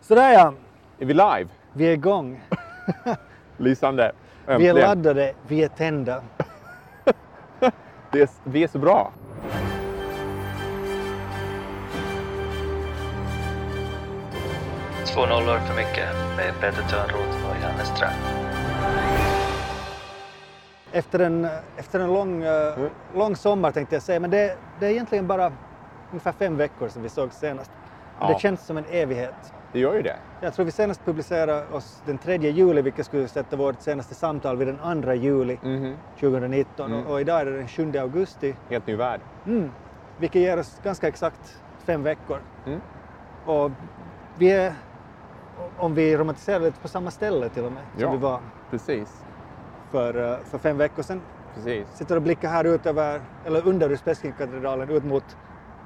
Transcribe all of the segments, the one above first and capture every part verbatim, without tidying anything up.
Sådär ja. Är vi live? Vi är igång. Lysande. Äntligen. Vi är laddade, vi är tända. det är, vi är så bra. Två nollor för mycket med Peter Törnroth och Janne Ström. Efter en, efter en lång, mm. lång sommar tänkte jag säga, men det, det är egentligen bara ungefär fem veckor sedan vi såg senast. Ja. Det känns som en evighet. Det gör ju det. Jag tror vi senast publicerade oss den tredje juli, vilket skulle sätta vårt senaste samtal vid den andra juli mm. tjugonitton. Mm. Och, och idag är det den sjunde augusti. Helt ny värld. Mm. Vilket ger oss ganska exakt fem veckor. Mm. Och vi är, om vi romantiserar lite, på samma ställe till och med som ja, vi var precis. För, för fem veckor sedan. Precis. Sitter och blickar här ut över, eller under Uspenskinkatedralen ut mot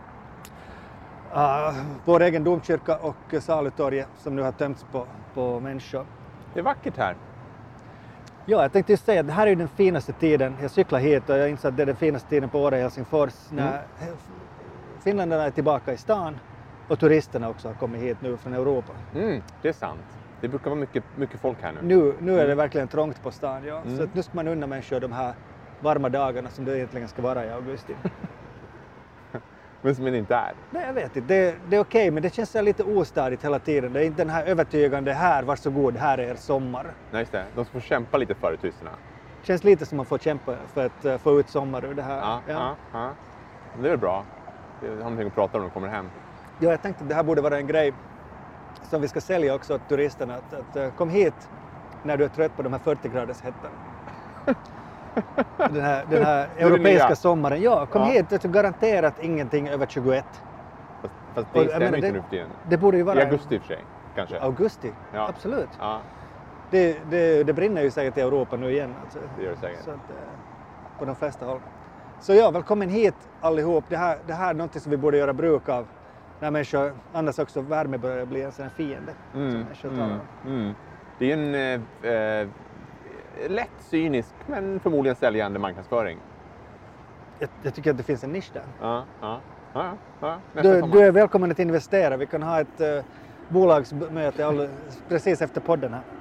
uh, vår egen domkyrka och Salutorget som nu har tömts på, på människor. Det är vackert här. Ja, jag tänkte just säga att det här är den finaste tiden. Jag cyklar hit och jag inser att det är den finaste tiden på året i Helsingfors. Mm. När finländarna är tillbaka i stan och turisterna också har kommit hit nu från Europa. Mm, det är sant. Det brukar vara mycket, mycket folk här nu. Nu, nu är det mm. verkligen trångt på stan, ja. Mm. Så att nu ska man unna människor de här varma dagarna som det egentligen ska vara i augusti. Men som det inte är. Nej, jag vet inte. Det, det är okej, okay, men det känns lite ostadigt hela tiden. Det är inte den här övertygande, här, varsågod, här är er sommar. Nej, just det. De ska få kämpa lite för turisterna. Det känns lite som man får kämpa för att uh, få ut sommar ur det här. Ja, ja. ja, ja. Det är väl bra. Det har någonting att prata om när de kommer hem. Ja, jag tänkte att det här borde vara en grej som vi ska sälja också åt turisterna. Att, att, uh, kom hit när du är trött på de här fyrtio graders hettan. Den här, den här europeiska sommaren. Ja, kom ja. hit. Det är garanterat ingenting över tjugoett. Fast, fast det stämmer inte det, nu för tiden. Det borde ju vara... I augusti i och för sig, kanske. Augusti? Ja. Absolut. Ja. Det, det, det brinner ju säkert i Europa nu igen. Alltså. Det gör det säkert. Så att, på de flesta håll. Så ja, välkommen hit allihop. Det här, det här är något som vi borde göra bruk av. När människor, annars också värme börjar bli en sån här fiende. Mm, mm, mm. Det är en eh, eh, lätt cynisk men förmodligen säljande marknadsföring. Jag, jag tycker att det finns en nisch där. Ja, ja, ja, ja, du, du är välkommen att investera. Vi kan ha ett uh, bolagsmöte all, precis efter podden här.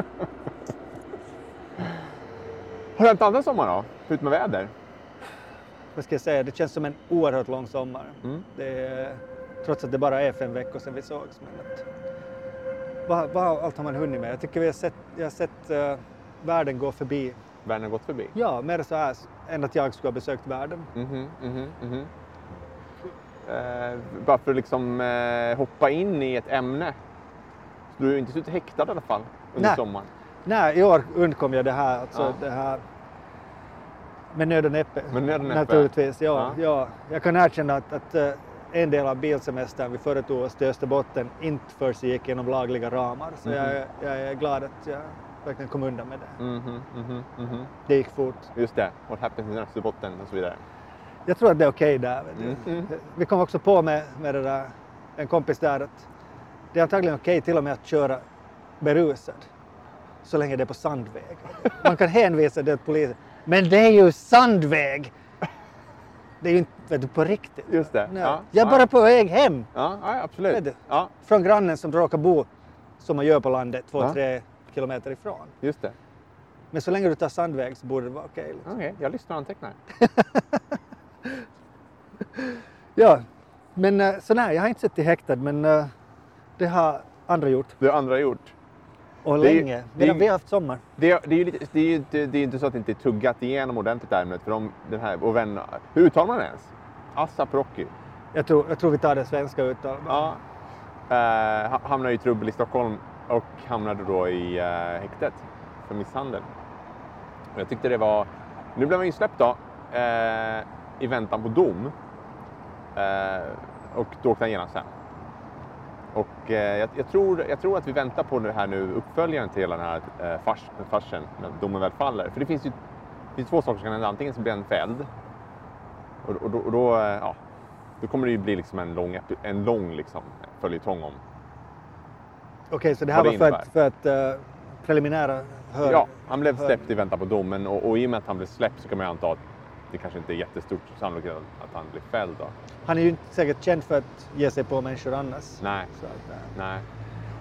Har du haft andra sommar då? Ut med väder? Vad ska jag säga? Det känns som en oerhört lång sommar. Mm. Det är, trots att det bara är fem veckor sedan vi sågs. Men att, vad, vad allt har man hunnit med? Jag tycker vi har sett, jag har sett uh, världen gå förbi. Världen har gått förbi? Ja, mer så här än att jag skulle ha besökt världen. Mm-hmm, mm-hmm, mm-hmm. Uh, bara för att liksom uh, hoppa in i ett ämne. Så du är ju inte suttit häktad i alla fall under Nej. sommaren. Nej, i år undkom jag det här. Alltså, ja. det här med nöd och näppe. Med nöd och näppe. Naturligtvis, ja, ja. ja. Jag kan erkänna att, att uh, en del av bilsemestern vi företog oss till Österbotten inte för sig gick genom lagliga ramar. Så mm-hmm. jag, jag är glad att jag verkligen kom undan med det. Mm-hmm, mm-hmm, mm-hmm. Det gick fort. Just det, what happened in Österbotten och så vidare. Jag tror att det är okej okay där. Mm-hmm. Vi kom också på med, med det där, en kompis där att det är antagligen okej okay till och med att köra berusad. Så länge det är på sandväg. Man kan hänvisa det till polisen. Men det är ju sandväg! Det är ju inte vet du, på riktigt. Just det. Ja, jag är ja. bara på väg hem. Ja, ja absolut. Ja. Från grannen som råkar bo som man gör på landet två, ja. tre kilometer ifrån. Just det. Men så länge du tar sandväg så borde det vara okej. Okay, liksom. Okej, okay, jag lyssnar och antecknar. Ja, men så nej, jag har inte sett i häktad, men uh, det har andra gjort. Det har andra gjort. Och det länge, är, medan det, vi har haft sommar. Det, det är ju lite, det är ju inte, det är inte så att det inte är tuggat igenom ordentligt ämnet för de, den här, och vänner. Hur uttalar man det ens? Assap Rocky. Jag tror, jag tror vi tar det svenska uttal. Ja. Uh, hamnade i trubbel i Stockholm och hamnade då i uh, häktet för misshandel. Och jag tyckte det var, nu blev man ju släppt då uh, i väntan på dom. Uh, och då åkte han genast sen. Och eh, jag, jag, tror, jag tror att vi väntar på det här nu, uppföljaren till hela den här eh, fars, farsen när domen väl faller. För det finns ju det finns två saker som kan hända. Antingen så blir han fälld. Och, och, då, och då, eh, ja, då kommer det ju bli liksom en lång, en lång liksom, följetong om. Okej, okay, så det här var för att, för att uh, preliminära hör... Ja, han blev släppt hör. i väntan på domen. Och, och i och med att han blev släppt så kan man ju anta att det kanske inte är jättestort sannolikt att han blir fälld då. Han är ju inte säkert känd för att ge sig på människor annars. Nej. Så att, äh. Nej.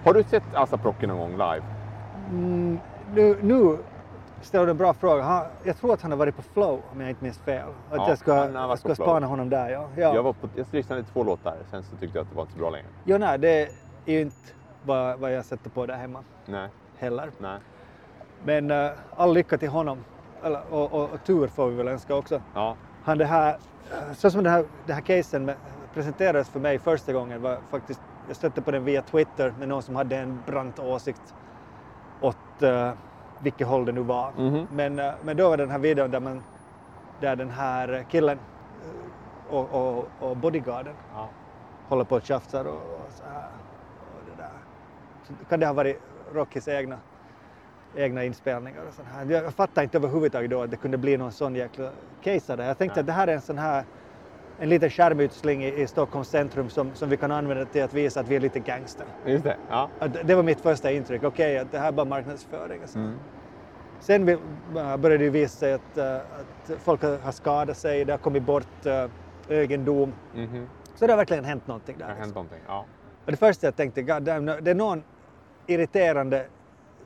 Har du sett ASAP Rocky någon gång live? Mm, nu, nu ställer du en bra fråga. Han, jag tror att han har varit på Flow, om jag inte minns fel. Att Ja, jag ska, han har varit jag ska på Flow. spana honom där. Ja. Ja. Jag, var på, jag lyssnade två låtar, sen så tyckte jag att det var inte så bra längre. Jo, nej, det är ju inte vad, vad jag sätter på där hemma Nej, heller. nej. Men uh, all lycka till honom. Eller, och, och, och tur får vi väl önska också. Ja, Han det här, så som det här, det här casen med, presenterades för mig första gången var faktiskt, jag stötte på den via Twitter med någon som hade en brant åsikt åt uh, vilket håll det nu var. Mhm. Men, uh, men då var den här videon där, man, där den här killen uh, och, och, och bodyguarden ja. håller på och tjafsar och, och så här. Och det där. Så kan det ha varit Rockys egna, egna inspelningar och sånt här. Jag fattar inte överhuvudtaget då att det kunde bli någon sån jäkla case där. Jag tänkte Nej. att det här är en sån här en liten skärmutsling i, i Stockholms centrum som, som vi kan använda till att visa att vi är lite gangster. Just det. Ja. Att det var mitt första intryck. Okej, att det här är bara marknadsföring. Och så. Mm. Sen vi, uh, började det visa sig att, uh, att folk har, har skadat sig, det har kommit bort uh, egendom. Mhm. Så det har verkligen hänt någonting där. Det har hänt någonting. Ja. Och det första jag tänkte, God damn, det är någon irriterande uh,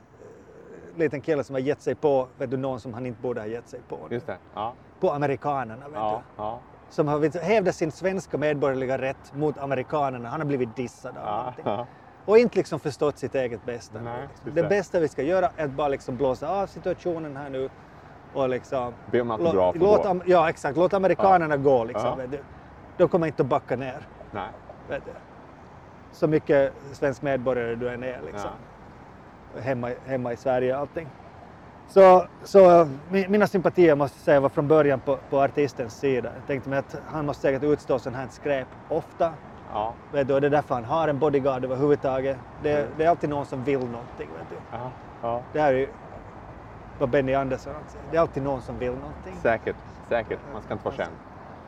liten kille som har gett sig på, vet du, någon som han inte borde ha gett sig på. Just det. Ja. På amerikanerna, vet Ja. du. Ja. Som har vet du, hävdat sin svenska medborgerliga rätt mot amerikanerna. Han har blivit dissad av Ja. någonting. Ja. Och inte liksom förstått sitt eget bästa. Nej, just det det. bästa vi ska göra är att bara liksom blåsa av situationen här nu och liksom... Be om autograf och låt, gå. am- Ja, exakt. Låt amerikanerna gå liksom. Ja. Vet du. De kommer inte att backa ner. Nej. Vet du. Så mycket svensk medborgare du än är liksom. Hemma, hemma i Sverige och allting. Så, så mi- mina sympatier måste jag säga var från början på, på artistens sida. Jag tänkte mig att han måste säkert utstå sån här skräp ofta. Ja. Vet du, och det är därför han har en bodyguard överhuvudtaget. Det, Mm. det är alltid någon som vill någonting. Vet du. Ja. Ja. Det här är ju vad Benny Andersson säger. Det är alltid någon som vill någonting. Säkert. Säkert. Man ska inte vara känd.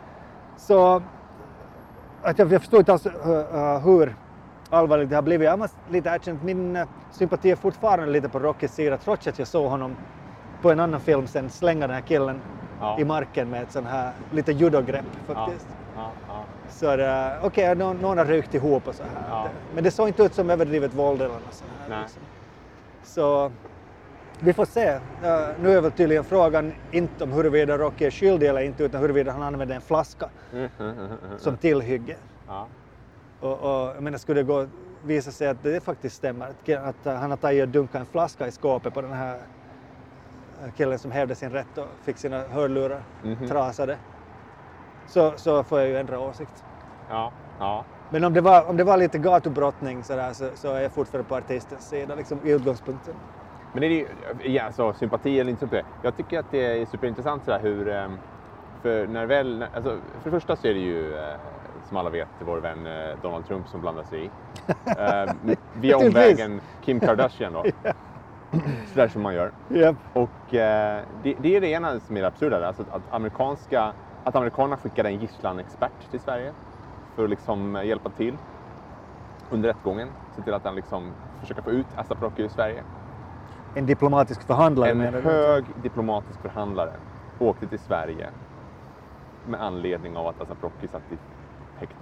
Så att jag, jag förstår inte alls uh, uh, hur allvarligt det har blivit. Jag måste lite erkänna att min uh, sympati är fortfarande lite på Rockys sida trots att jag såg honom på en annan film sen slänga den här killen Ja. i marken med ett sån här lite judogrepp Ja. faktiskt. Ja. Ja. Så det, okej, någon, någon har rykt ihop och så här. Ja. Men det såg inte ut som överdrivet våld eller något sånt här. Nej. Liksom. Så vi får se. Uh, nu är väl tydligen frågan inte om huruvida Rocky är skyldig eller inte utan huruvida han använder en flaska Mm, mm, mm, mm, som tillhygge. Ja. Och, och jag menar, skulle det gå visa sig att det faktiskt stämmer, att, att uh, han har tagit och dunkat en flaska i skåpet på den här uh, killen som hävde sin rätt och fick sina hörlurar Mhm. trasade, så, så får jag ju ändra åsikt. Ja. Ja. Men om det var, om det var lite gatubrottning så, där, så, så är jag fortfarande på artistens sida liksom, i utgångspunkten. Men är det, ja, så sympati eller inte sympati. Jag tycker att det är superintressant så här hur, ehm, för när väl, alltså, för det första så är det ju, eh, som alla vet, vår vän eh, Donald Trump som blandar sig i. Eh, via omvägen Kim Kardashian då. Sådär som man gör. Yep. Och eh, det, det är det ena som är det absurda, alltså att, amerikanska, att amerikanerna skickade en gisslanexpert till Sverige för att liksom eh, hjälpa till under rättegången. Se till att han liksom försöker få ut ASAP Rocky ur Sverige. En diplomatisk förhandlare En menar du? hög diplomatisk förhandlare åkte till Sverige med anledning av att ASAP Rocky satt i häkta.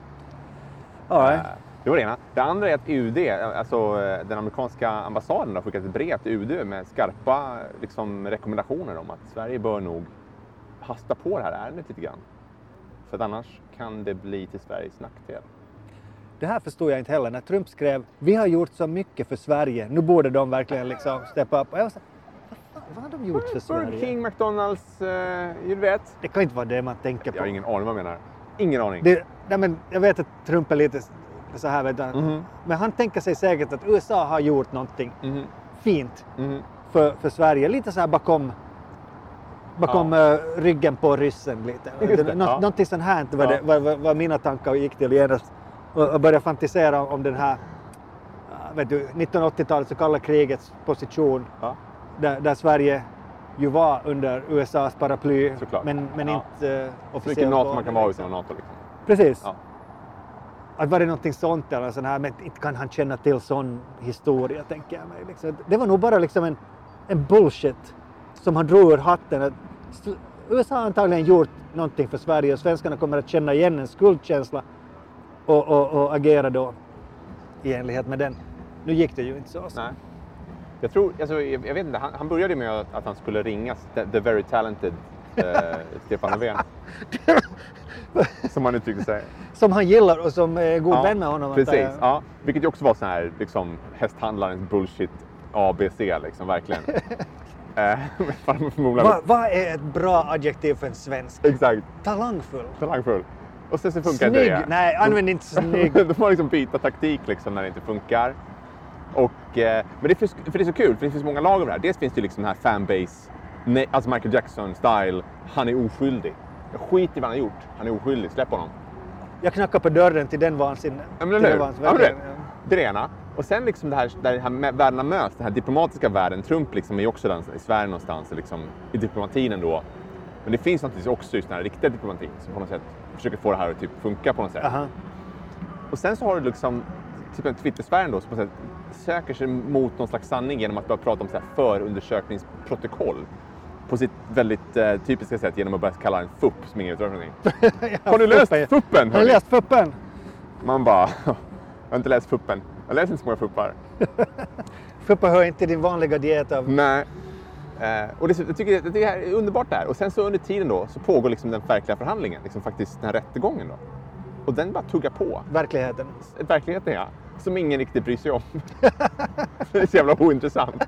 All right. Eh, Det var det ena. Det andra är att U D, alltså eh, den amerikanska ambassaden, har skickat ett brev till U D med skarpa liksom, rekommendationer om att Sverige bör nog hasta på det här ärendet lite grann. För att annars kan det bli till Sveriges nackdel. Det här förstod jag inte heller. När Trump skrev vi har gjort så mycket för Sverige, nu borde de verkligen liksom steppa upp. Och jag var så här, vad, fan, vad har de gjort för Burger Sverige? King, McDonalds, eh, du vet. Det kan inte vara det man tänker på. Jag har ingen aning vad jag menar. Ingen aning. Det, nej, men jag vet att Trump är lite så här, vet du. Mhm. Men han tänker sig säkert att U S A har gjort någonting Mhm. fint Mhm. för, för Sverige. Lite så här bakom, bakom eh, ryggen på ryssen lite. Just det, Nå, ja. Någonting sånt här var, Ja. det, var, var, var mina tankar och gick till genast. Och, och började fantisera om den här äh, vet du, nittonhundraåttiotalets så kalla krigets position. Ja. Där, där Sverige ju var under U S A:s paraply. Såklart. Men, men Ja. inte uh, Så officiellt. mycket NATO var man kan det, vara liksom. utan NATO liksom. Precis. Ja. Att var det någonting sånt eller sån här, men inte kan han känna till sån historia, tänker jag mig. Liksom. Det var nog bara liksom en, en bullshit som han drog ur hatten. Att U S A har antagligen gjort någonting för Sverige och svenskarna kommer att känna igen en skuldkänsla och, och, och agera då i enlighet med den. Nu gick det ju inte så. så. Nej. Jag tror, alltså, jag, jag vet inte, han, han började med att, att han skulle ringas the, the very talented uh, Stefan Löfven. Som han uttryckte sig. Som han gillar och som är god Ja, vän med honom. Precis, ja. Vilket ju också var sån här liksom, hästhandlarens bullshit A B C liksom, verkligen. eh, Vad va är ett bra adjektiv för en svensk? Exakt. Talangfull. Talangfull. Och sen så funkar snygg. inte det. Nej, använd inte snygg. De får liksom byta taktik liksom när det inte funkar. Och, eh, men det finns, för det är så kul, för det finns många lag av det här. Dels finns det liksom den här fanbase, nej, alltså Michael Jackson-style, han är oskyldig. Jag skiter i vad han har gjort, han är oskyldig, släpp honom. Jag knackar på dörren till den vansinne. Ja, men eller hur? Ja, men det, det är det ena. Och sen liksom det här, där de här världarna möts, den här diplomatiska världen. Trump liksom är ju också där i Sverige någonstans, liksom, i diplomatin ändå. Men det finns naturligtvis också just den här riktiga diplomatin som på något sätt försöker få det här att typ funka på något sätt. Aha. Och sen så har du liksom typ en Twitter-sfären då som på något sätt söker sig mot någon slags sanning genom att börja prata om så här förundersökningsprotokoll. På sitt väldigt eh, typiska sätt genom att börja kalla den F U P som ingen utrör någonting. Har du läst F U P-en? Har du läst F U P-en? Man bara, jag har inte läst F U P-en. Jag läser inte så många F U P-ar. F U P hör inte din vanliga diet av... Nej. Eh, och det, jag, tycker, jag tycker det här är underbart där. Och sen så under tiden då så pågår liksom den verkliga förhandlingen. Liksom faktiskt den här rättegången då. Och den bara tuggar på. Verkligheten. Verkligheten, ja. Som ingen riktigt bryr sig om. Det är så jävla ointressant.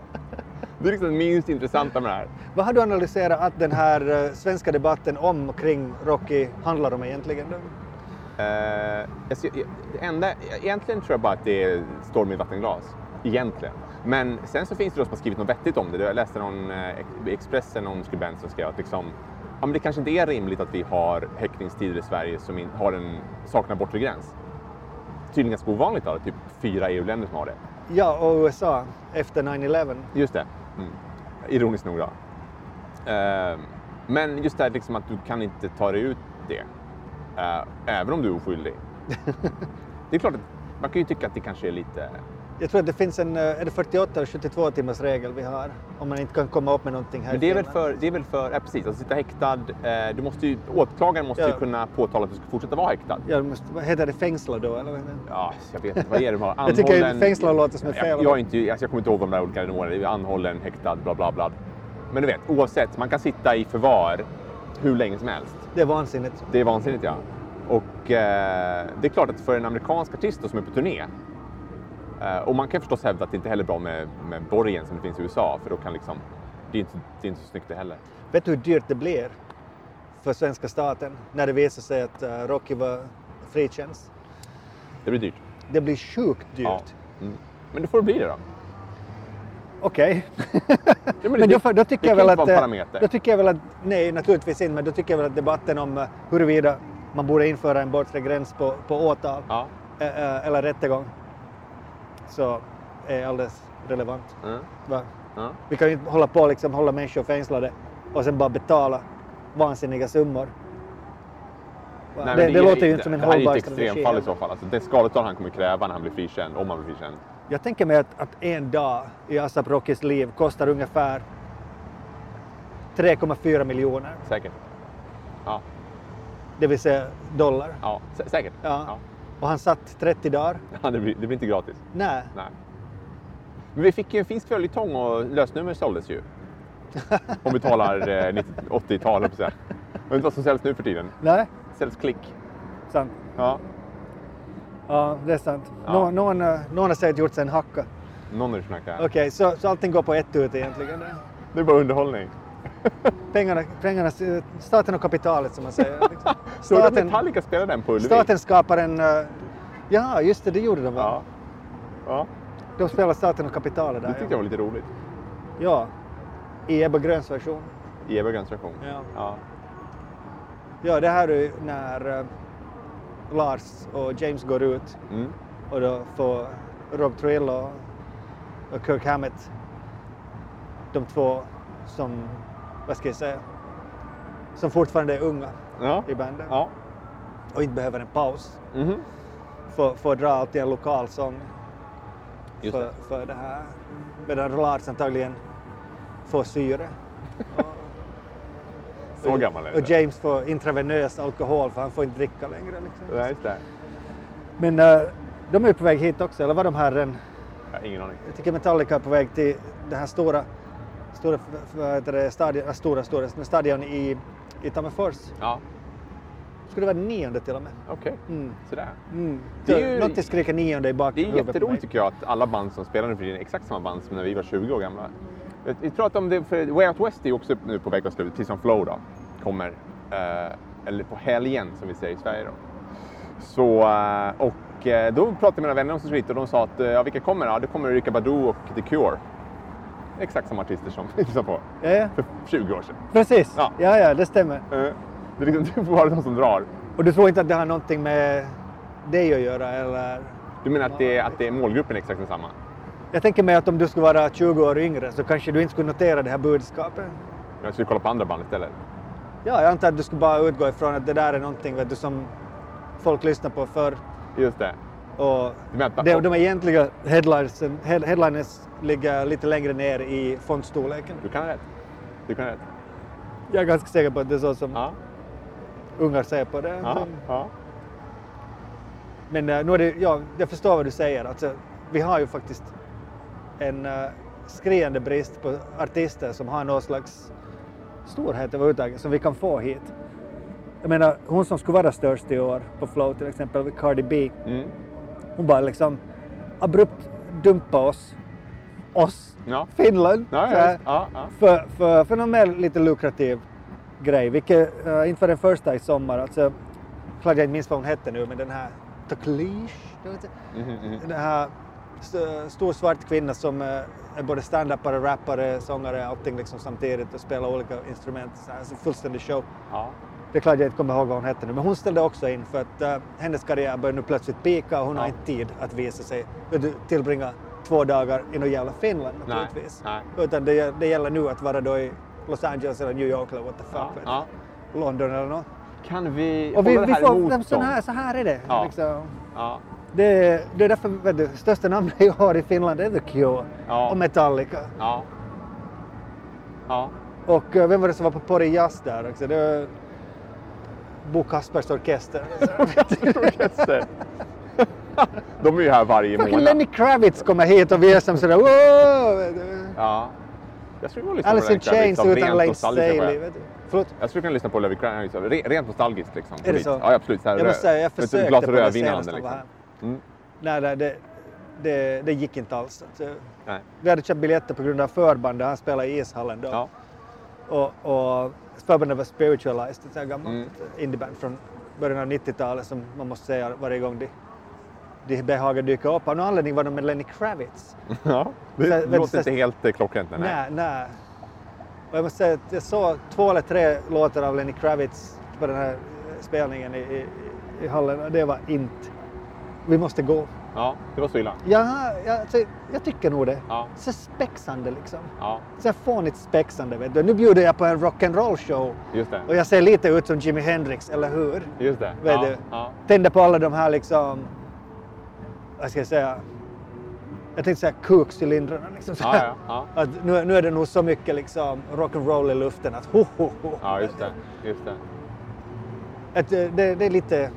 Det är liksom det minst intressanta med det här. Vad har du analyserat att den här uh, svenska debatten om och kring Rocky handlar om egentligen? Uh, jag, jag, det enda, egentligen tror jag bara att det är storm i vattenglas. Egentligen. Men sen så finns det de som har skrivit något vettigt om det. Jag läste någon eh, Expressen, någon skribent som skrev att liksom, ja, men det kanske inte är rimligt att vi har häktningstider i Sverige som in, har en saknar bortre gräns. Tydligen ganska ovanligt då, typ fyra E U-länder som har det. Ja, och U S A efter nine eleven. Just det. Mm. Ironiskt nog då. Uh, men just det här liksom att du kan inte ta dig ut det. Uh, även om du är oskyldig. Det är klart att man kan ju tycka att det kanske är lite... Jag tror att det finns en, är det fyrtioåtta eller sjuttiotvå timmars regel vi har om man inte kan komma upp med någonting här. Men det är väl för, det är väl för, ja precis, att sitta häktad, eh, du måste ju, åklagaren måste ja. ju kunna påtala att du ska fortsätta vara häktad. Ja, måste, vad heter det, fängsla då eller vad heter det? Ja, jag vet inte, vad är det? Anhållen, jag tycker fängsla låter som är fel. Jag, jag, inte, alltså jag kommer inte ihåg vad de där olika nivåerna är, anhållen, häktad, bla bla bla. Men du vet, oavsett, man kan sitta i förvar hur länge som helst. Det är vansinnigt. Det är vansinnigt, ja. Och eh, det är klart att för en amerikansk artist som är på turné, Uh, och man kan förstås hävda att det inte heller är bra med, med borgen som det finns i U S A, för då kan liksom, det är inte, det är inte så snyggt det heller. Vet du hur dyrt det blir för svenska staten när det visar sig att uh, Rocky var frikänns? Det blir dyrt. Det blir sjukt dyrt. Ja. Mm. Men då får det bli det då. Okej. Okay. Ja, men men då, då tycker jag väl att... Då tycker jag väl att, nej naturligtvis inte, men då tycker jag väl att debatten om uh, huruvida man borde införa en bortre gräns på, på åtal ja. uh, eller rättegång, så är alldeles relevant. Mm. Va? Mm. Vi kan ju inte hålla på liksom hålla människor fängslade och sen bara betala vansinniga summor. Nej, det, det, det det låter ju inte som en hållbar strategi. strategi. Det här är ett extremfall i så fall. Alltså, det skadestånd han kommer kräva när han blir frikänd, om han blir frikänd. Jag tänker mig att, att en dag i ASAP Rockys liv kostar ungefär tre komma fyra miljoner. Säkert. Ja. Det vill säga dollar. Ja, sä- säkert. Ja. Ja. Och han satt trettio dagar. Ja, det, blir, det blir inte gratis. Nej. Nej. Men vi fick ju en finsk följetong och lösnummer såldes ju. Om vi talar eh, nittio, åttio-tal. Jag vet inte vad som säljs nu för tiden. Nej. Säljs klick. Sant. Ja. Ja, det är sant. Ja. Nå, någon, någon har säkert gjort sig en hacka. Någon är snackar. Okej, okay, så, så allting går på ett ut egentligen? Det är bara underhållning. pengarna, pengarna, staten och kapitalet som man säger. Liksom. Staten, så Metallica spelar den på Ullevi? Staten skapar en... Uh, ja, just det, det gjorde de va? Ja. Ja. De spelar staten och kapitalet där. Det tyckte ja. jag var lite roligt. Ja, i Ebba Gröns version. I Ebba Gröns version? Ja. Ja. Ja, det här är när uh, Lars och James går ut mm. och då får Rob Trujillo och Kirk Hammett, de två som, vad ska jag säga, som fortfarande är unga ja. i bandet ja. och inte behöver en paus. Mm-hmm. Får, får dra alltid en lokal sång Just för, det. för det här. Medan Lars antagligen får syre. och, Så gammal är det. Och James får intravenös alkohol för han får inte dricka längre. Liksom. Ja, just det. Men uh, de är på väg hit också, eller var de här en... Ja, ingen aning. Jag tycker Metallica är på väg till den här stora, stora, vad heter det, stadion, äh, stora, stora stadion i, i Tammerfors. Ja. Skulle det vara nionde till och med. Okej, Mm. sådär. Mm. Det är Så ju- något skriker nionde i Det är bakhuvudet på mig. jätteroligt tycker jag att alla band som spelar nu för tiden är exakt samma band som när vi var tjugo år gamla. Vi- Vi pratade om det, för Way Out West är ju också nu på väg att sluta, precis som Flow då, kommer, eh, eller på helgen som vi säger i Sverige då. Så, eh, och eh, då pratade mina vänner om sig och de sa att, eh, ja vilka kommer? Ja, det kommer Erykah Badu och The Cure. Exakt samma artister som vi lyssnade på Ja, ja. för tjugo år sedan. Precis, Ja. ja. ja, det stämmer. Eh, Det är liksom, det får vara de som drar. Och du tror inte att det har någonting med dig att göra eller? Du menar att, det, är- att det är målgruppen är exakt densamma? Jag tänker mig att om du skulle vara tjugo år yngre så kanske du inte skulle notera det här budskapet. Jag skulle kolla på andra band istället. Ja, jag antar att du skulle bara utgå ifrån att det där är någonting vet du, som folk lyssnar på förr. Just det. Och Du menar att- de, de egentliga headlines, head, headliners ligger lite längre ner i fontstorleken. Du kan ha rätt. Du kan ha rätt. Jag är ganska säker på att det är så som Ja, ungar ser på det. ja, ja. Men uh, nu är det, ja, jag förstår vad du säger. Alltså, vi har ju faktiskt en uh, skriande brist på artister som har någon slags storhet överhuvudtaget som vi kan få hit. Jag menar, hon som skulle vara störst i år på Flow, till exempel Cardi B, Mm. hon bara liksom abrupt dumpa oss, oss, Ja. Finland, Ja, så ja, här, just. Ja, ja. för, för, för någon mer lite lukrativ grej, vilket uh, inte var den första i sommar. Alltså, klart jag inte minns vad hon hette nu, men den här Taklish, jag vet inte. Mhm, mhm. Den här st- stor svart kvinna som uh, är både stand-upare, rappare, sångare, allting liksom samtidigt och spelar olika instrument, så här, alltså fullständig show. Ja. Det är klart jag inte kommer ihåg vad hon hette nu, men hon ställde också in för att uh, hennes karriär börjar nu plötsligt pika och hon Ja. har inte tid att visa sig, vet du, tillbringa två dagar i något jävla Finland naturligtvis. nej. Utan det, det gäller nu att vara då i Los Angeles eller New York eller what the fuck, Ja, vet ja. du. London eller något. Kan vi Och vi, hålla vi det här får, emot så dem? här, så här är det. Ja. Liksom. Ja. Det, det är därför, vet du, största namnet jag har i Finland är The Cure Ja. och Metallica. Ja. Ja. Och uh, vem var det som var på Porri Jazz där också? Det var Bo Kaspers orkester. Orkester. De är ju här varje Fucking månad. Lenny Kravitz kommer hit och vi är som sådär wow! vet du. Ja. Jag skulle kunna lyssna Alice på in Lenny Kravitz Chains av utan rent Lane nostalgiska Staley. skäl. vet du. Förlåt? Jag skulle kunna lyssna på Lenny Kravitz av re- rent nostalgiskt liksom. Är det så? Ja, absolut. Så här Jag måste säga, jag vet du, ett försökte glas på det rödvin i senast handen han var liksom. här. Mm. Nej, nej det, det, det gick inte alls. Alltså, Nej. vi hade köpt biljetter på grund av förbandet, han spelade i ishallen då. Ja. Och, och förbandet var Spiritualized, ett sånt här gammalt Mm. indieband från början av nittiotalet som man måste säga varje gång de, de behagar dyka upp. Av någon anledning var de med Lenny Kravitz. Ja. Det Så- vet du, låter så- inte helt eh, klockrent. Nej. Nej, nej. Och jag måste säga att jag såg två eller tre låtar av Lenny Kravitz på den här spelningen i, i, i hallen och det var inte... Vi måste gå. Ja, det var så illa. Ja, jag, alltså, jag tycker nog det. Ja. Så spexande liksom. Ja, Så här fånigt spexande vet du. Nu bjuder jag på en rock'n'roll show just det. och jag ser lite ut som Jimi Hendrix, eller hur? Just det. Vet Ja, du? ja. Tänder på alla de här liksom... Vad ska jag säga? Jag tänkte säga kukcylindrarna liksom. Så Ja, här. ja, ja. Att nu, nu är det nog så mycket liksom rock'n'roll i luften att ho, ho, ho. Ja, just det. Just det. Att eh, det, det är lite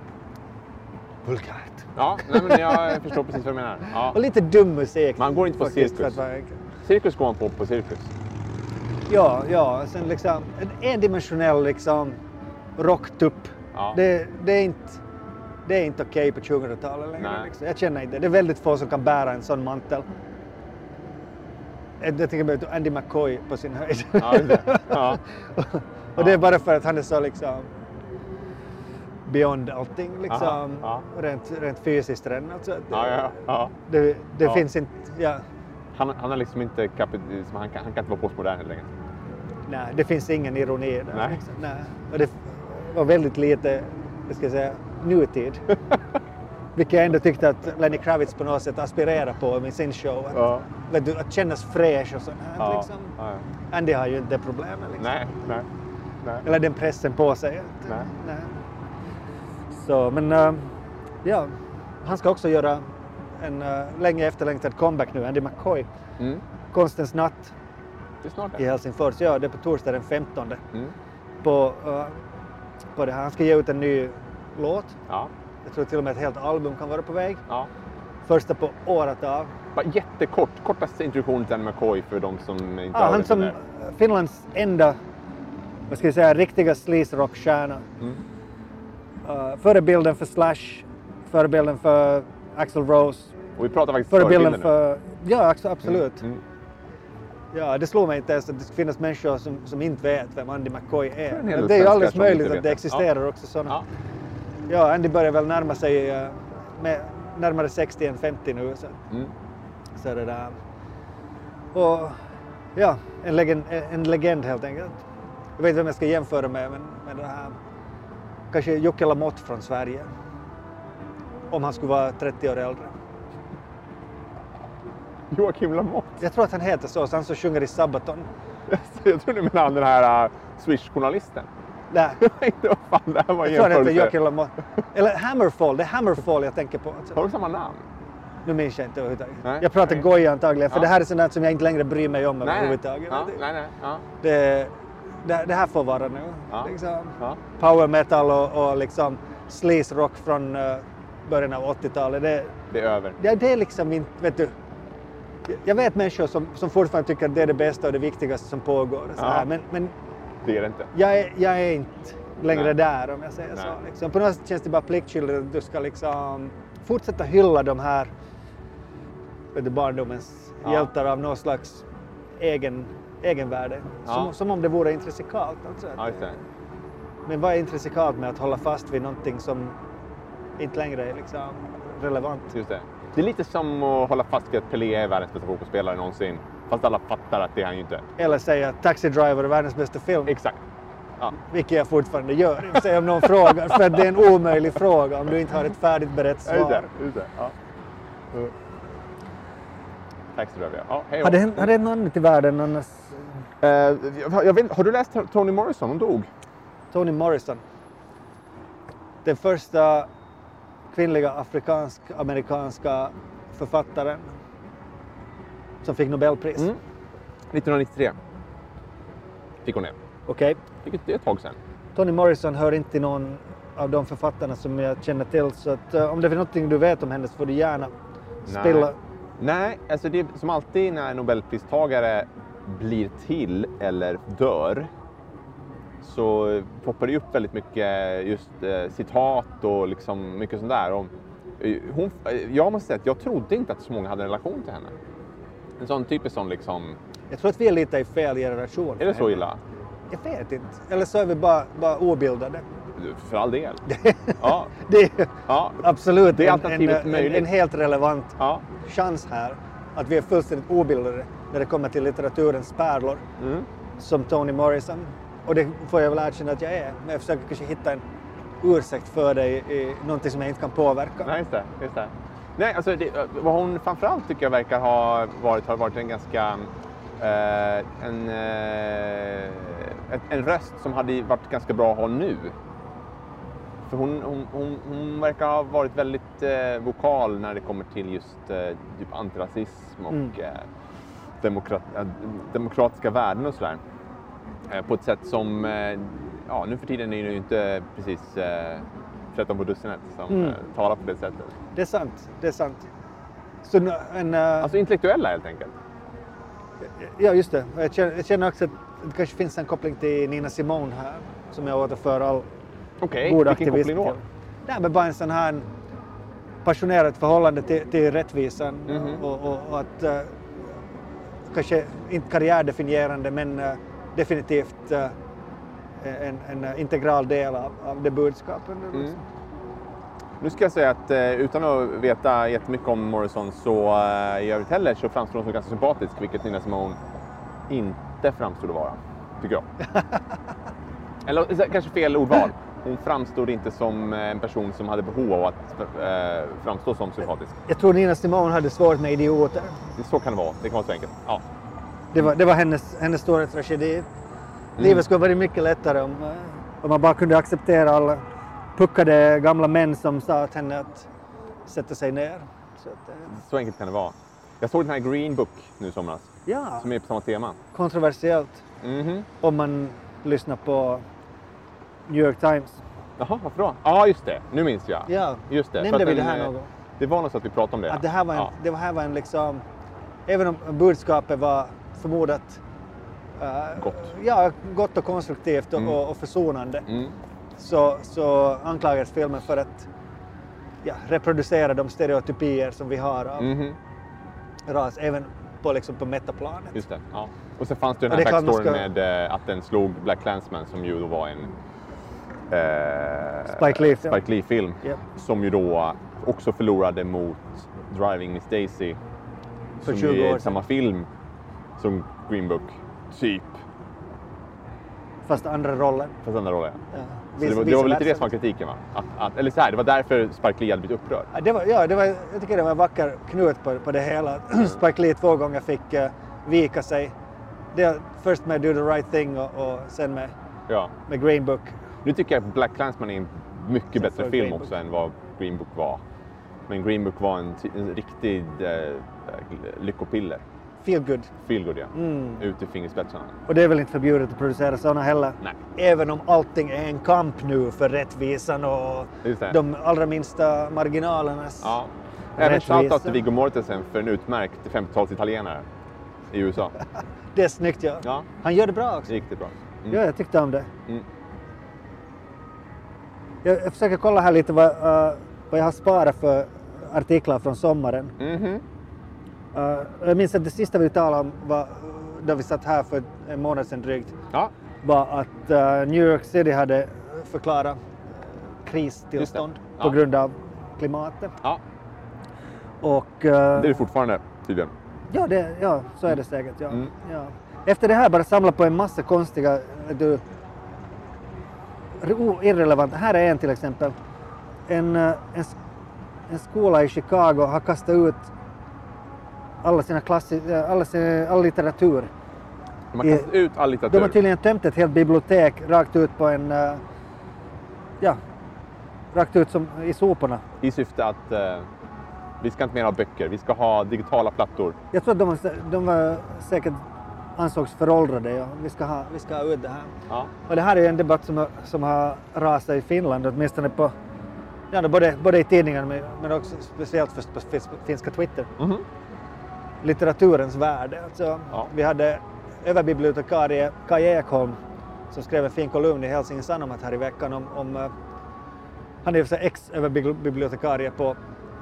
vulgärt. Ja, nej, men jag förstår precis vad du menar. Ja. Och lite dum musik. Man går inte på faktiskt, cirkus. för att vara- Cirkus går man på på cirkus. Ja, ja. Sen liksom en endimensionell liksom rocktupp. Ja. Det, det är inte, det är inte okej på tjugohundratalet längre. Nej. Liksom. Jag känner inte. Det är väldigt få som kan bära en sån mantel. Jag jag tänker på Andy McCoy på sin höjd. Ja, just det. Ja. Och det är bara för att han är så liksom beyond allting liksom. Aha, ja. Rent, rent fysiskt redan. Alltså, det, Ja, ja, ja. det, det Ja. finns inte, ja, Han, han har liksom inte kapi- liksom, han, kan, han kan inte vara postmodern längre. nej, det finns ingen ironi där. Nej. Liksom. Nej. Och det var väldigt lite, vad ska jag säga, nutid. Vilket jag ändå tyckte att Lenny Kravitz på något sätt aspirerar på med sin show. Att, Ja. vet du, att kännas fräsch och sånt här. Ja. Liksom. Ja, ja. Andy har ju inte det problemet. Liksom. Nej, nej, nej. Eller den pressen på sig. Att, Nej. nej. Så, men äh, ja, han ska också göra en äh, länge efterlängtad comeback nu, Andy McCoy. Mm. Konstens natt Det är snart i det. Helsingfors. Ja, det är på torsdag den femtonde. Mm. På, äh, på det här. Han ska ge ut en ny låt. Ja, Jag tror till och med ett helt album kan vara på väg. ja. Första på åratal. Bara jättekort, kortaste introduktion till Danny McCoy för de som inte Ja, har han det som där. Finlands enda, vad ska jag säga, riktiga sleaze-rockstjärna. Mm. Uh, förebilden för Slash, förebilden för Axl Rose. Och vi pratar faktiskt Förebilden förebilder för... Ja, absolut. nu. Mm. Ja, det slår mig inte ens att det ska finnas människor som, som inte vet vem Andy McCoy är. en hel Men del det är ju svenskar alldeles som möjligt inte att det vet det. existerar också sådana. Ja. Ja, Andy börjar väl närma sig uh, med närmare sextio än femtio nu. Så, Mm. så är det där. Och ja, en legend, en legend helt enkelt. Jag vet inte vem jag ska jämföra med, men, men det här... Kanske Jocke Lamotte från Sverige. Om han skulle vara trettio år äldre. Joakim Lamotte. Jag tror att han heter så, så han som sjunger i Sabaton. Jag tror du menar den här uh, Swish-journalisten. Nej, Inte vad fan, det här var jag en tror han heter jämförelse. Jocke Lamotte. Eller Hammerfall, det är Hammerfall jag tänker på. Har du samma namn? Nu minns jag inte överhuvudtaget. Nej, Jag pratar nej. goja antagligen, för Ja. det här är sånt där som jag inte längre bryr mig om Nej, nej. överhuvudtaget. Ja, Det- nej, nej. Ja. Det, det, det här får vara nu. Ja. Liksom, Ja. power metal och, och liksom sleaze rock från uh, början av åttiotalet. Det, Det är över. det, det är liksom inte, vet du. Jag vet människor som, som fortfarande tycker att det är det bästa och det viktigaste som pågår. Och så Ja. här. Men, men Det är det inte. jag, är, jag är inte längre Nej. där, om jag säger Nej. så. Liksom. På något sätt känns det bara pliktskyldigt att du ska liksom fortsätta hylla de här, vet du, barndomens Ja. hjältar av någon slags egen, egenvärde. Ja. Som, som om det vore intressikalt. Alltså. Ja, just det. Men vad är intressikalt med att hålla fast vid någonting som inte längre är liksom relevant? Just det. Det är lite som att hålla fast vid att Pelé är världens bästa fotbollsspelare någonsin. Fast alla fattar att det är han ju inte. Eller säga att Taxi Driver är världens bästa film. Exakt. Ja. Vilket jag fortfarande gör, i och för sig, om någon frågar. För att det är en omöjlig fråga om du inte har ett färdigt berett Ja, just svar. det. Just det. Ja. Mm. Tack så mycket. Ja, hej då. Har det hänt, har det hänt något annat i världen annars? Eh, jag, jag vet, har du läst Toni Morrison? Hon dog. Toni Morrison. Den första kvinnliga afrikansk-amerikanska författaren som fick Nobelpris. Mm. nittonhundranittiotre fick hon det. Okej. Vilket det är ett tag sedan. Toni Morrison hör inte till någon av de författarna som jag känner till. Så att, uh, om det finns någonting du vet om henne så får du gärna spilla. Nej, alltså det är som alltid när en Nobelpristagare blir till eller dör så poppar det upp väldigt mycket just eh, citat och liksom mycket sånt där. Och, eh, hon, eh, jag måste säga att jag trodde inte att så många hade en relation till henne. En sån typisk sån liksom... Jag tror att vi är lite i fel generation. Är det så illa? Jag vet inte. Eller så är vi bara, bara obildade. För all del. Ja, Det är ja, absolut det är en, alternativet en, en, möjligt. en helt relevant ja. chans här. Att vi är fullständigt obildade när det kommer till litteraturens pärlor. Mm. Som Toni Morrison. Och det får jag väl erkänna att jag är. Men jag försöker kanske hitta en ursäkt för dig i någonting som jag inte kan påverka. Nej, just det. Just det. Nej, alltså det, vad hon framförallt tycker jag verkar ha varit, har varit en ganska... Eh, en, eh, en, en röst som hade varit ganska bra att ha nu. För hon, hon, hon, hon verkar ha varit väldigt eh, vokal när det kommer till just eh, typ antirasism och Mm. eh, demokrat, eh, demokratiska värden och sådär. Eh, på ett sätt som, eh, ja nu för tiden är det ju inte precis eh, tretton på dussinet som Mm. eh, talar på det sättet. Det är sant, det är sant. Så n- en, uh, Alltså intellektuella helt enkelt. ja, just det. Jag känner, jag känner också att det kanske finns en koppling till Nina Simone här. Som jag återför all Okej, god vilken aktivism koppling då? till. Nej, men bara en sån här passionerat förhållande till, till rättvisan. Mhm. Och, och, och att uh, kanske inte karriärdefinierande men uh, definitivt uh, en, en uh, integral del av, av det budskapet. Mm. Nu ska jag säga att eh, utan att veta jättemycket om Morrison så eh, i övrigt heller så framstår hon som ganska sympatisk, vilket Nina Simone inte framstod att vara, tycker jag. Eller så- kanske fel ordval. Hon framstod inte som en person som hade behov av att eh, framstå som sympatisk. Jag tror Nina Simone hade svårt med idioter. Det, så kan det vara, det kan vara så enkelt. Ja. Det var, det var hennes, hennes stora tragedi. Mm. Livet skulle varit mycket lättare om, eh, om man bara kunde acceptera alla puckade gamla män som sa åt henne att sätta sig ner. Så att, eh, Så enkelt kan det vara. Jag såg den här Green Book nu i somras, ja, som är på samma tema. kontroversiellt Mhm. om man lyssnar på New York Times. Jaha, varför då? Ja, just det. Nu minns jag. Ja, Just det. för nämnde att vi det den, här eh, någon gång? Det var nog så att vi pratade om det. Att det här var en, ja. det här var en liksom, även om budskapet var förmodat uh, Gott. Ja, gott och konstruktivt och, Mm. och, och försonande. Mm. Så, så anklagades filmen för att ja, reproducera de stereotypier som vi har av Mhm. ras, även på, liksom, på metaplanet. Just det, ja. Och så fanns det den Och här det är klart man backstoryn ska- med eh, att den slog Black Klansman som ju då var en eh, Spike Lee-film. Spike Lee-film. Japp. Som ju då också förlorade mot Driving Miss Daisy. För som tjugo ju år är sedan. samma film som Green Book, typ. Fast andra rollen. Fast andra rollen. Ja. Så Vis- det var, det var väl vice lite det versa. som var kritiken, va? Att, att, eller så här, det var därför Spike Lee hade blivit upprörd. Ja, det var, ja, det var, jag tycker det var en vacker knut på, på det hela. Spike Lee två gånger fick uh, vika sig. Det, först med Do the Right Thing och, och sen med, Ja. med Green Book. Nu tycker jag att Black Klansman är en mycket Sen bättre för film Green Book. också än vad Green Book var. Men Green Book var en, en riktig eh, lyckopiller. Feel good. Feel good, ja. Mm. Ut i fingerspetsarna. Och det är väl inte förbjudet att producera sådana heller. Nej. Även om allting är en kamp nu för rättvisan och Just det. de allra minsta marginalernas. Ja. Även Rättvisa. shoutout till Viggo Mortensen för en utmärkt femtiotalsitalienare italienare i U S A. Det är snyggt, ja. Ja, Han gör det bra också. riktigt bra. Mm. Ja, jag tyckte om det. Mm. Jag, jag försöker kolla här lite vad, uh, vad jag har sparat för artiklar från sommaren. Mhm. Uh, jag minns att det sista vi talade om var, då vi satt här för en månad sedan drygt, Ja, var att uh, New York City hade förklarat kristillstånd Just det. på Ja. grund av klimatet. ja. Och, uh, Det är det fortfarande tydligen. ja, det, ja, så är det säkert. Ja. Mm. Ja. Efter det här bara samla på en massa konstiga, du, irrelevanta. Här är en till exempel. En, uh, en, en skola i Chicago har kastat ut alla sina klasser, alla sin, all litteratur. Man kastar ut all De litteratur. har tydligen tömt ett helt bibliotek rakt ut på en, uh, ja, rakt ut som i soporna. I syfte att eh, vi ska inte mer ha böcker, vi ska ha digitala plattor. Jag tror att de, var- de var säkert ansågs föråldrade. Ja. Vi, ska ha, vi ska ha ut det här. Ja. Och det här är ju en debatt som, har- som har rasat i Finland, åtminstone på, ja, då både, både i tidningarna men, men också speciellt först på fis- finska Twitter. Mhm. Litteraturens värde. Alltså, Ja. Vi hade överbibliotekarie Kaj Ekholm som skrev en fin kolumn i Helsingin Sanomat här i veckan om, om eh, han är ju så ex-överbibliotekarie på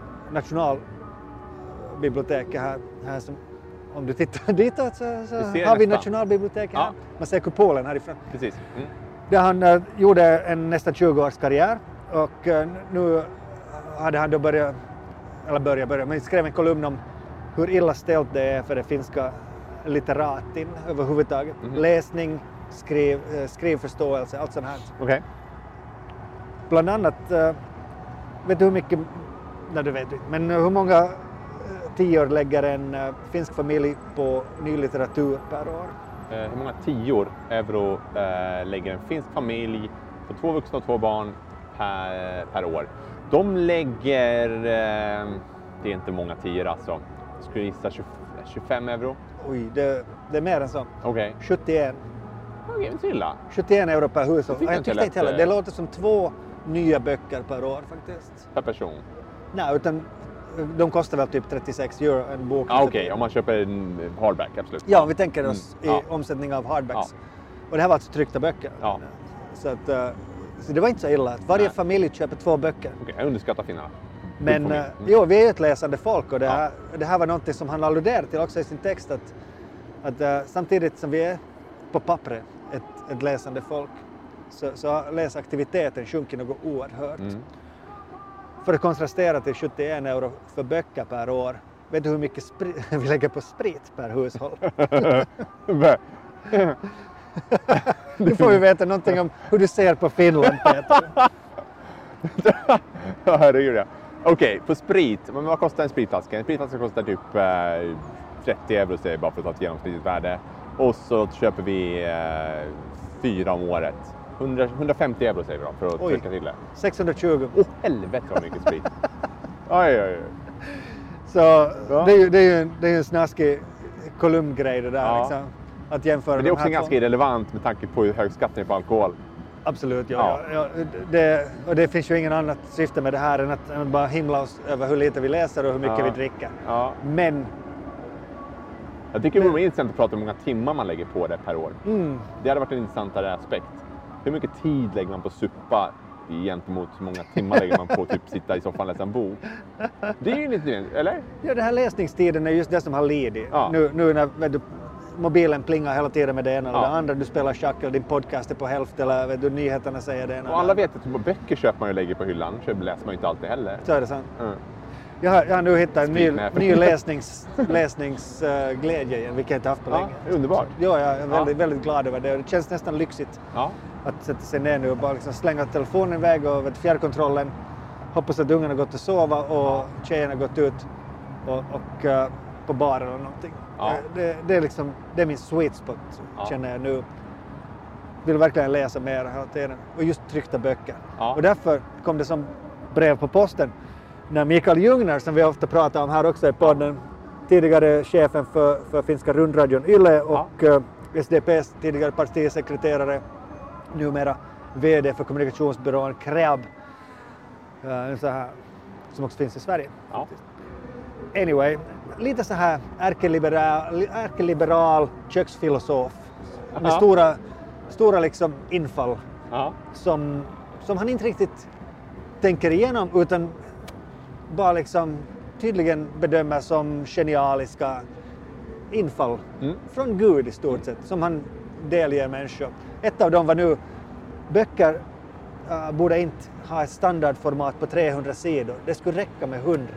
Nationalbiblioteket här, här som, om du tittar ditåt så, så Vi ser har vi nästan. Nationalbiblioteket Ja. här. Man ser kupolen härifrån. Precis. Mm. Där han eh, gjorde en nästan tjugo års karriär och eh, nu hade han då börjat, eller börjat, börjat, men skrev en kolumn om hur illa ställt det är för det finska litteratin överhuvudtaget. Mhm. Läsning, skriv, eh, skrivförståelse, allt sånt här. Okej. Bland annat, eh, vet du hur mycket, nej du vet inte, men hur många eh, tior lägger en eh, finsk familj på ny litteratur per år? Eh, hur många tior euro eh, lägger en finsk familj på två vuxna och två barn per, per år? De lägger, eh, det är inte många tior alltså, jag skulle gissa tjugo, tjugofem euro. Oj, det, det är mer än så. Okej, sjuttioen. okay. inte så illa. sjuttioen euro per hushåll. Det tycker Jag jag inte tyckte inte lät, heller. Det låter som två nya böcker per år faktiskt. Per person. Nej, utan de kostar väl typ trettiosex euro en bok. Ah, Okej, okay. Om man köper en hardback, absolut. Ja, vi tänker oss Mm, i ja. omsättning av hardbacks. Ja. Och det här var alltså tryckta böcker. Ja. Så, att, eh, så det var inte så illa att varje Nej. familj köper två böcker. Okej, jag underskattar finnarna. Men familj. eh, Mm. jo, vi är ju ett läsande folk och det, Ja. här, det här var något som han alluderade till också i sin text. Att, att eh, samtidigt som vi är på pappret ett, ett läsande folk så, så har läsaktiviteten sjunkit något oerhört. Mm. För att kontrastera till sjuttioen euro för böcker per år. Vet du hur mycket sprit vi lägger på sprit per hushåll? Nu får vi veta någonting om hur du ser på Finland, Peter. Ja, herregud ja. Okej, på sprit. Men vad kostar en spritflaska? En spritflaska kostar typ eh, trettio euro säger jag, bara för att ta ett genomsnittligt värde. Och så köper vi eh, fyra om året. hundra, hundrafemtio euro säger vi då, för att Oj. trycka till det. sexhundratjugo. Åh helvete vad mycket sprit. Oj, oj, oj. Så Ja. det är ju det är ju en, det är ju en snaskig kolumngrej det där. Ja. Liksom. Att jämföra Men det är de också här ganska två. irrelevant med tanke på hur hög skatten är på alkohol. Absolut, ja. ja. ja det, och det finns ju ingen annat syfte med det här än att, än att bara himla oss över hur lite vi läser och hur mycket ja. vi dricker. Ja. Men... Jag tycker det vore intressant att prata om hur många timmar man lägger på det per år. Mm. Det hade varit en intressantare aspekt. Hur mycket tid lägger man på suppa gentemot hur många timmar lägger man på att typ sitta i soffan och läsa en bok? Det är ju lite, eller? Ja, det här läsningstiden är just det som har lidit. Ja. Nu, nu när vet du, mobilen plingar hela tiden med det ena eller Ja. det andra. Du spelar schack eller din podcast är på hälften eller vet du, nyheterna säger det ena. Och alla vet att typ, böcker köper man ju och lägger på hyllan. Köper läser man ju inte alltid heller. Så är det sant. Mm. Jag har, jag har nu hittat en ny, Sprid med. ny läsnings, läsningsglädje igen, vilket jag inte haft på Ja, länge. underbart. Ja, jag är väldigt, Ja. väldigt glad över det. Det känns nästan lyxigt Ja. att sätta sig ner nu och bara liksom slänga telefonen iväg och vet, fjärrkontrollen. Hoppas att ungarna gått och sova och tjejerna gått ut och, och uh, på baren eller någonting. Ja. Det, det, är liksom, det är min sweet spot, Ja. känner jag nu. Vill verkligen läsa mer hela tiden. Och just tryckta böcker. Ja. Och därför kom det som brev på posten när Mikael Ljungner, som vi ofta pratar om här också i podden, tidigare chefen för, för finska rundradion Yle och ja. uh, S D P:s tidigare partisekreterare, numera V D för kommunikationsbyrån Kreab, uh, så här, som också finns i Sverige. Ja. Anyway, lite så här ärkeliberal, ärkeliberal köksfilosof med Ja. stora, stora liksom infall Ja. som, som han inte riktigt tänker igenom utan bara liksom tydligen bedömer som genialiska infall Mm. från Gud i stort sett, som han delger människor. Ett av dem var nu, böcker uh, borde inte ha ett standardformat på trehundra sidor. Det skulle räcka med hundra.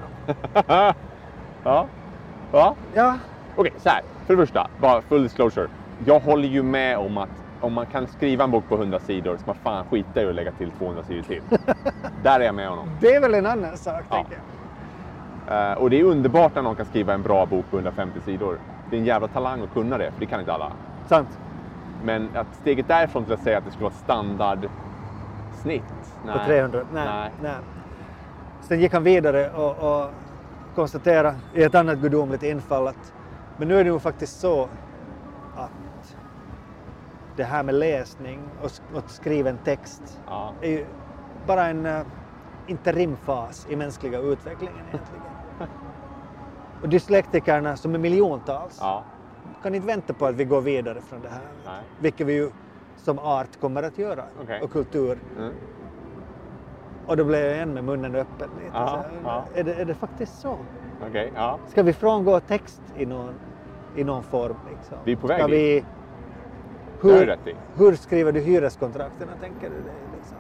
Ja. Ja. Ja, Okej, så här. För det första, bara full disclosure. Jag håller ju med om att om man kan skriva en bok på hundra sidor så man fan skita i att lägga till tvåhundra sidor till. Där är jag med honom. det är väl en annan sak, Ja. tänker jag. Uh, och det är underbart när någon kan skriva en bra bok på hundrafemtio sidor. Det är en jävla talang att kunna det, för det kan inte alla. Sant. Men att steget därifrån till att säga att det skulle vara standardsnitt. Nej. På trehundra. Nej, Nej. nej. Sen gick han vidare och, och konstaterade i ett annat gudomligt infall att men nu är det ju faktiskt så att det här med läsning och, sk- och skriven text Ja. är ju bara en uh, interimfas i mänskliga utvecklingen egentligen. Och dyslektikerna som är miljontals Ja. kan inte vänta på att vi går vidare från det här. Nej. Vilket vi ju som art kommer att göra. Okej. Och kultur. Mm. Och då blev jag igen med munnen öppen lite. Ja, Så här, ja. Är, det, är det faktiskt så? Okej, ja. Ska vi frångå text i någon, i någon form? Liksom? Vi är på väg Ska dit. vi, Det har du hur, rätt i. hur skriver du hyreskontrakten, tänker du det? Liksom?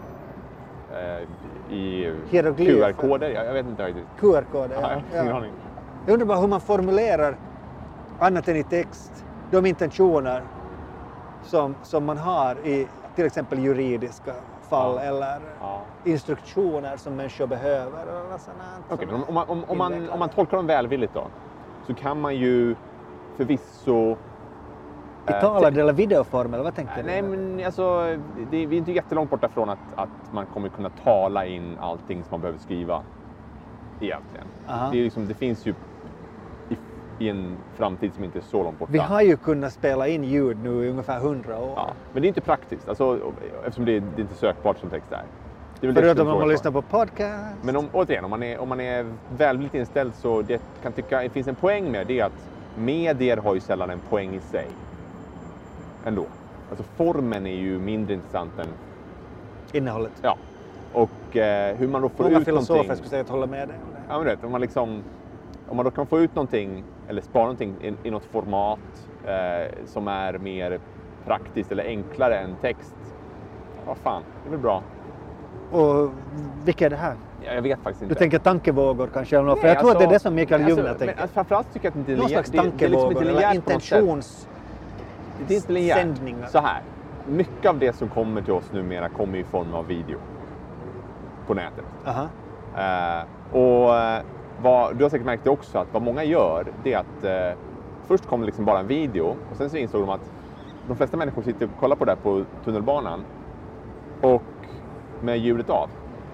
Eh, I Hieroglyfer. Q R-koder? Jag, jag vet inte riktigt. Q R-koder, Ja, jag har ingen aning. Jag undrar bara hur man formulerar, annat än i text, de intentioner som, som man har i till exempel juridiska fall Ja. eller Ja. instruktioner som människor behöver. Eller sånt här. Okej, men om, om, man- om, om, man, om man tolkar dem välvilligt då, så kan man ju förvisso... I eh, talad eller videoform, eller vad tänker du? Nej, men alltså, det, vi är inte jättelångt borta från att, att man kommer kunna tala in allting som man behöver skriva egentligen. Aha. Det, är liksom, det finns ju i, i en framtid som inte är så långt borta. Vi har ju kunnat spela in ljud nu i ungefär hundra år. Ja, men det är inte praktiskt, alltså, eftersom det är, det är inte sökbart som text är. Det är väl det Förutom som om man frågar lyssnar på podcast. Men om, återigen, om man är, om man är välvilligt inställd så det kan tycka det finns en poäng med det, att medier har ju sällan en poäng i sig. Ändå. Alltså formen är ju mindre intressant än... Innehållet. Ja. Och eh, hur man då får Många ut filosofer någonting... skulle säkert hålla med dig om det. Ja, men du vet, om man liksom... Om man då kan få ut någonting, eller spara någonting i, i något format eh, som är mer praktiskt eller enklare än text. Vad fan, det är väl bra. Och vilka är det här? Ja, jag vet faktiskt inte. Du tänker tankevågor kanske? Eller något? För Nej, jag tror att det är det alltså- som Mikael alltså, Ljungner men, tänker. alltså, framförallt tycker jag att det inte är Någon linjärt. slags Det, det är liksom tankevågor inte eller linjärt på något sätt. intentions... Det är inte linjärt. sändningar. Så här. Mycket av det som kommer till oss numera kommer i form av video. På nätet. Aha. Eh, och eh, vad, du har säkert märkt det också, att vad många gör, det är att eh, först kommer liksom bara en video och sen så insåg de att de flesta människor sitter och kollar på det här på tunnelbanan och med ljudet av.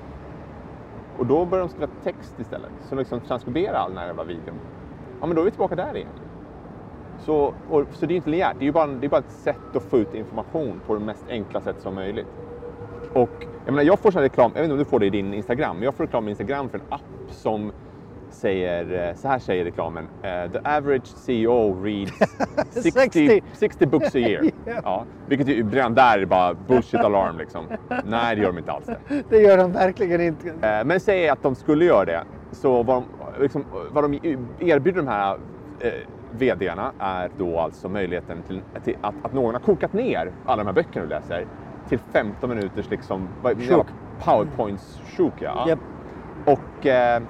Och då börjar de skriva text istället, så liksom transkriberar all den här jävla videon. Ja, men då är vi tillbaka där igen. Så, och, så det är inte linjärt, det är ju bara, det är bara ett sätt att få ut information på det mest enkla sätt som möjligt. Och jag menar, jag får sån reklam, jag vet inte om du får det i din Instagram, men jag får reklam i Instagram för en app som säger, så här säger reklamen, uh, the average C E O reads sextio, sextio books a year. Yeah. Ja, vilket ju redan där är bara bullshit alarm liksom. Nej, det gör de inte alls det. Det gör de verkligen inte. Uh, men säg att de skulle göra det, så vad de, liksom, vad de erbjuder de här uh, vdarna är då alltså möjligheten till, till att, att någon har kokat ner alla de här böckerna du läser till femton minuters liksom, PowerPoints-sjok. Ja. Yep. Och uh,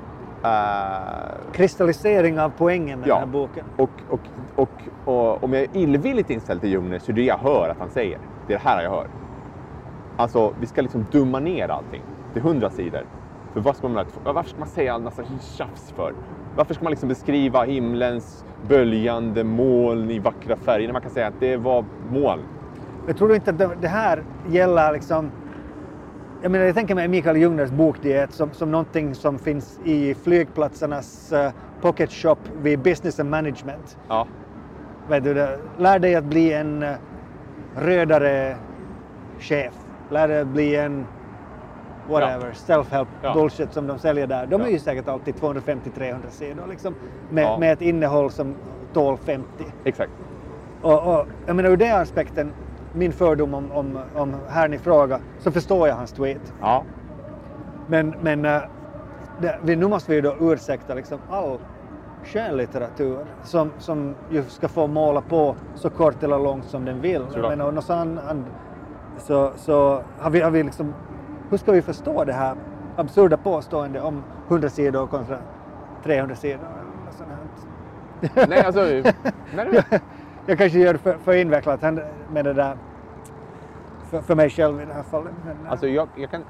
Uh, kristallisering av poängen med ja, den här boken. Och, och, och, och om jag är illvilligt inställd till Jonas så är det jag hör att han säger. Det är det här jag hör. Alltså, vi ska liksom dumma ner allting till hundra sidor. För vad ska man, varför ska man säga all massa tjafs för? Varför ska man liksom beskriva himlens böljande moln i vackra färger när man kan säga att det var moln? Jag tror inte att det här gäller liksom... Jag menar, jag tänker mig Mikael Jungners bokdiet som, som någonting som finns i flygplatsernas uh, pocket shop vid business and management. Ja. Vet du, det, lär dig att bli en uh, rödare chef. Lär dig att bli en whatever, ja. self-help ja. bullshit som de säljer där. De ja. är ju säkert alltid tvåhundrafemtio till trehundra sidor liksom, med, ja. med ett innehåll som tål femtio. Exakt. Och, och jag menar, ur den aspekten, min fördom om, om, om herrn i fråga, så förstår jag hans tweet. Ja. Men, men det, vi, nu måste vi ju då ursäkta liksom all skönlitteratur som, som ju ska få måla på så kort eller långt som den vill. Men, och, och så, han, han, så, så har vi, har vi liksom, hur ska vi förstå det här absurda påstående om hundra sidor kontra trehundra sidor? Eller sånt här? Nej, alltså... nej, jag, jag kanske gör det för, för invecklat med det där för, för mig själv i det här fallet. Men, alltså jag, jag kan...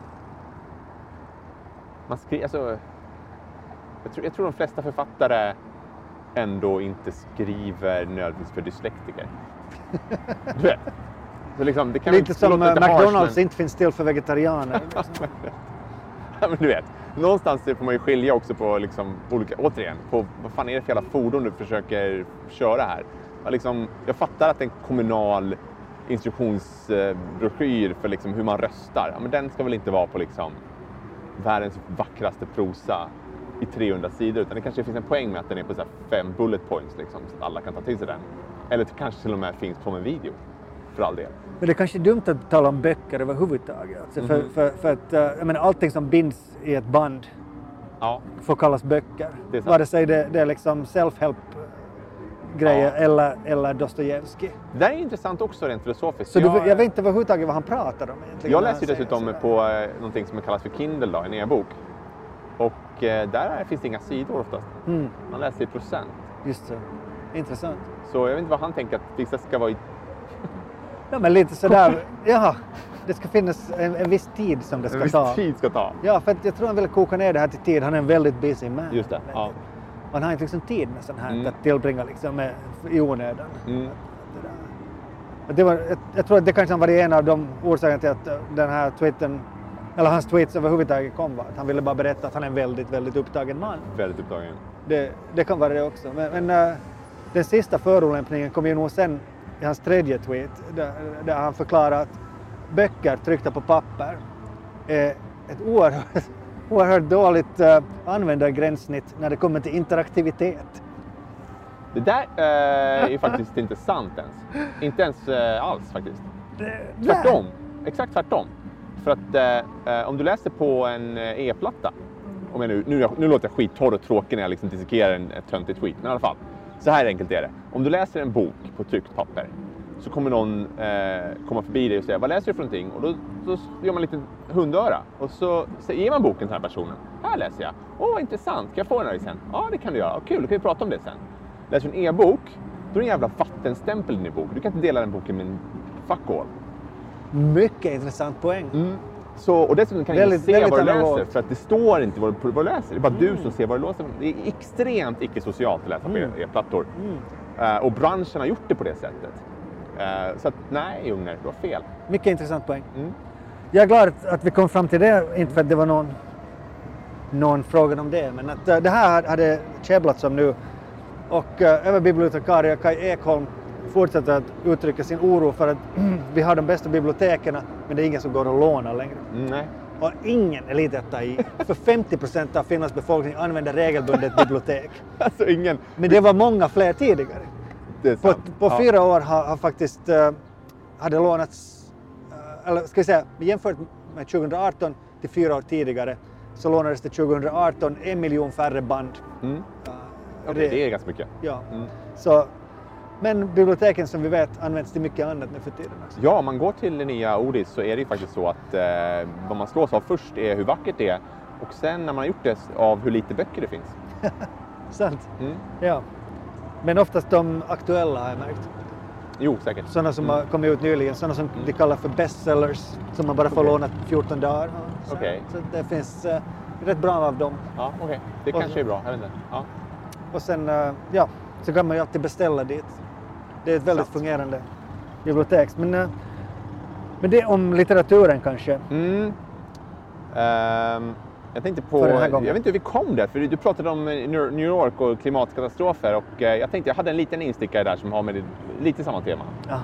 Man skriver, alltså... Jag tror, jag tror de flesta författare ändå inte skriver nödvändigtvis för dyslektiker. Du vet. Så liksom, det kan lite som uh, McDonalds harsh, men... inte finns till för vegetarianer. Ja, men du vet. Någonstans får man ju skilja också på liksom, olika, återigen, på vad fan är det för jävla fordon du försöker köra här. Jag, liksom, jag fattar att en kommunal instruktionsbroschyr för liksom, hur man röstar, ja, men den ska väl inte vara på liksom, världens vackraste prosa i trehundra sidor, utan det kanske finns en poäng med att den är på så här fem bullet points liksom, så att alla kan ta till sig den. Eller det kanske till och med finns på en video, för all del. Men det är kanske dumt att tala om böcker överhuvudtaget. Alltså mm. för, för, för att jag menar, allting som binds i ett band ja. får kallas böcker. Vare sig det, det är liksom self-help grejer ja. eller, eller Dostojevskij. Det är intressant också rent filosofiskt. Så jag, du, jag vet inte överhuvudtaget vad han pratar om egentligen. Jag läser ju dessutom på eh, någonting som kallas för Kindle då, en e-bok. Och eh, där finns det inga sidor oftast. Mm. Man läser i procent. Just så. Intressant. Så jag vet inte vad han tänker att vissa ska vara i... Ja, men lite sådär, ja, det ska finnas en, en viss tid som det ska en viss ta. tid ska ta. Ja, för att jag tror han vill koka ner det här till tid. Han är en väldigt busy man. Just det, ja. Han har inte liksom tid med sånt här mm. att tillbringa liksom med, i onödan. Mm. Det, det var, jag, jag tror att det kanske var en av de orsakerna till att den här tweeten, eller hans tweets överhuvudtaget kom, var att han ville bara berätta att han är en väldigt, väldigt upptagen man. Väldigt upptagen. Det, det kan vara det också. Men, men uh, den sista förolämpningen kom ju nog sen i hans tredje tweet, där, där han förklarar att böcker tryckta på papper är ett oerhört, oerhört dåligt uh, användargränssnitt när det kommer till interaktivitet. Det där uh, är ju faktiskt inte sant ens. Inte ens uh, alls faktiskt. Tvärtom. Exakt tvärtom. För att uh, om du läser på en uh, e-platta, om jag nu, nu, nu låter jag skittorr och tråkig när jag liksom dissekerar en uh, töntig tweet, men i alla fall. Så här enkelt är det. Om du läser en bok på tryckt papper så kommer någon eh, komma förbi dig och säga, vad läser du för någonting? Och då, då gör man lite hundöra och så, så ger man boken till den här personen. Här läser jag. Åh, vad intressant. Kan jag få den här sen? Ja, det kan du göra. Kul, då kan vi prata om det sen. Läser du en e-bok, då är det en jävla vattenstämpel i din bok. Du kan inte dela den boken med en fuck all. Mycket intressant poäng. Mm. Så, och dessutom kan väldigt, du se vad du läser, analogt. för att det står inte vad du, vad du läser. Det är bara mm. du som ser vad du läser. Det är extremt icke-socialt att läsa mm. på e-plattor. Mm. Uh, och branschen har gjort det på det sättet. Uh, så att nej, Jungner, du har fel. Mycket intressant poäng. Mm. Jag är glad att, att vi kom fram till det, inte för att det var någon, någon fråga om det, men att uh, det här hade käbblats om nu. Och uh, överbibliotekarie Kai Ekholm fortsätter att uttrycka sin oro för att vi har de bästa biblioteken men det är ingen som går att låna längre. Mm, nej. Och ingen elitetta i. För femtio procent av Finlands befolkning använder regelbundet bibliotek. Alltså ingen... Men det var många fler tidigare. Det är På, sant. på Ja. fyra år har, har faktiskt uh, hade lånats, uh, eller ska vi säga, jämfört med tjugohundraarton till fyra år tidigare så lånades det tjugohundraarton en miljon färre band. Mm. Uh, Okej, det är ganska mycket. Ja. Mm. Så, men biblioteken som vi vet används till mycket annat nu för tiden också. Ja, om man går till det nya Odis så är det ju faktiskt så att eh, vad man slås av först är hur vackert det är och sen när man har gjort det av hur lite böcker det finns. Sant. Mm. Ja. Men oftast de aktuella har jag märkt. Jo, säkert. Sådana som Mm. har kommit ut nyligen, sådana som Mm. de kallar för bestsellers, som man bara får Okej. låna fjorton dagar. Så, Okej. så det finns uh, rätt bra av dem. Ja, okej. Okay. Det Och- kanske är bra, jag vet inte. Ja. Och sen, uh, ja, så kan man ju alltid beställa dit. Det är ett väldigt Sant. fungerande bibliotek. Men, uh, men det om litteraturen kanske. Mm. Ehm, jag tänkte på, För den här jag gången. vet inte hur vi kom där, för du pratade om New New York och klimatkatastrofer och eh, jag tänkte jag hade en liten instickare där som har med det, lite samma tema. Aha.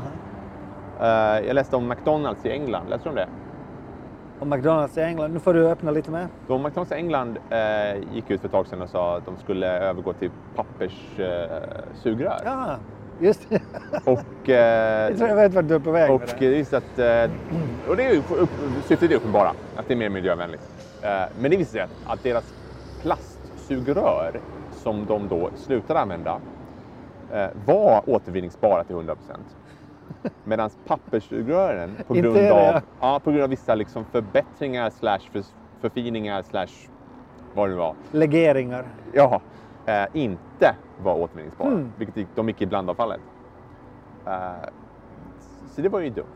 Eh, jag läste om McDonalds i England, läste du om det? Och McDonalds i England, nu får du öppna lite mer. Då McDonalds i England eh, gick ut för ett tag sedan och sa att de skulle övergå till papperssugrör. Eh, sugrör. Ja, just det. Och, eh, Jag tror jag vet vart du är på väg och med det det. är just att, eh, och det är ju upp, syftet är uppenbara, att det är mer miljövänligt. Eh, men det visar sig att, att deras plastsugrör som de då slutade använda eh, var återvinningsbara till hundra procent. Medan papperssugrören på Inte grund är det, av, ja. ja, på grund av vissa liksom förbättringar slash för, förfiningar slash vad det nu var, Legeringar. ja, eh, inte var återvinningsbara. Mm. Vilket gick- de gick i blandavfallet. Eh, så det var ju dumt.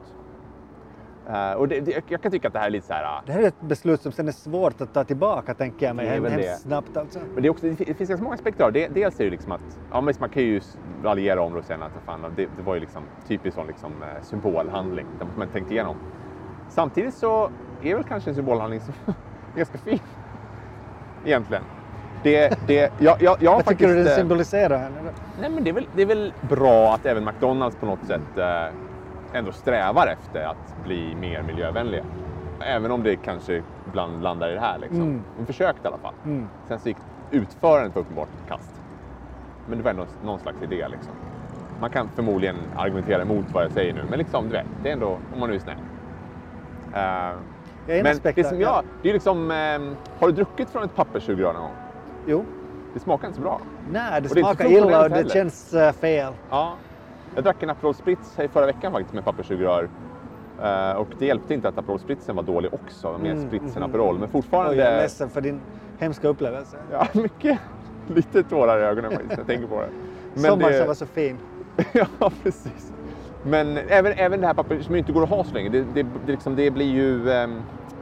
Eh, och det, det, jag kan tycka att det här är lite så här. ah, Det här är ett beslut som sen är svårt att ta tillbaka, tänker jag mig, Det är hem, väl hemskt det. snabbt alltså. Men det, är också, det finns ganska många aspekter av det. Dels är det liksom att, ja, men man kan ju raljera om det och säga att fan, det, det var ju liksom typiskt sån liksom, eh, symbolhandling. Det måste man tänkt igenom. Samtidigt så är det väl kanske en symbolhandling som är ganska fin. Egentligen. Det, det, jag, jag, jag har Vad tycker du faktiskt, den eh, symboliserar här nu då? Nej, men det är, väl, det är väl bra att även McDonalds på något sätt eh, ändå strävar efter att bli mer miljövänliga. Även om det kanske ibland landar i det här. Liksom. Mm. De försökte i alla fall. Mm. Sen så gick utförandet var uppenbart ett kast. Men det var ändå någon slags idé. Liksom. Man kan förmodligen argumentera emot vad jag säger nu. Men liksom, du vet, det är ändå, om man nu är snäll. Eh, Det är en men aspekt det där, som ja. jag, det är liksom, eh, har du druckit från ett papperssugrör någon gång? Jo. Det smakar inte så bra. Nej, det Och det är inte smakar så illa och funktionellt det heller. känns uh, fel. Ja, jag drack en Aperol Spritz här i förra veckan faktiskt med papperssugrör. Uh, och det hjälpte inte att Aperol Spritzen var dålig också, mer Mm, Spritz än mhm. Aperol. Men fortfarande... Och jag är ledsen för din hemska upplevelse. Ja, mycket. Lite tårar i ögonen faktiskt, när jag tänker på det. Men Sommaren det- som var så fin. Ja, precis. Men även, även det här pappret som inte går att ha så länge, det, det, det, liksom, det blir ju... ehm,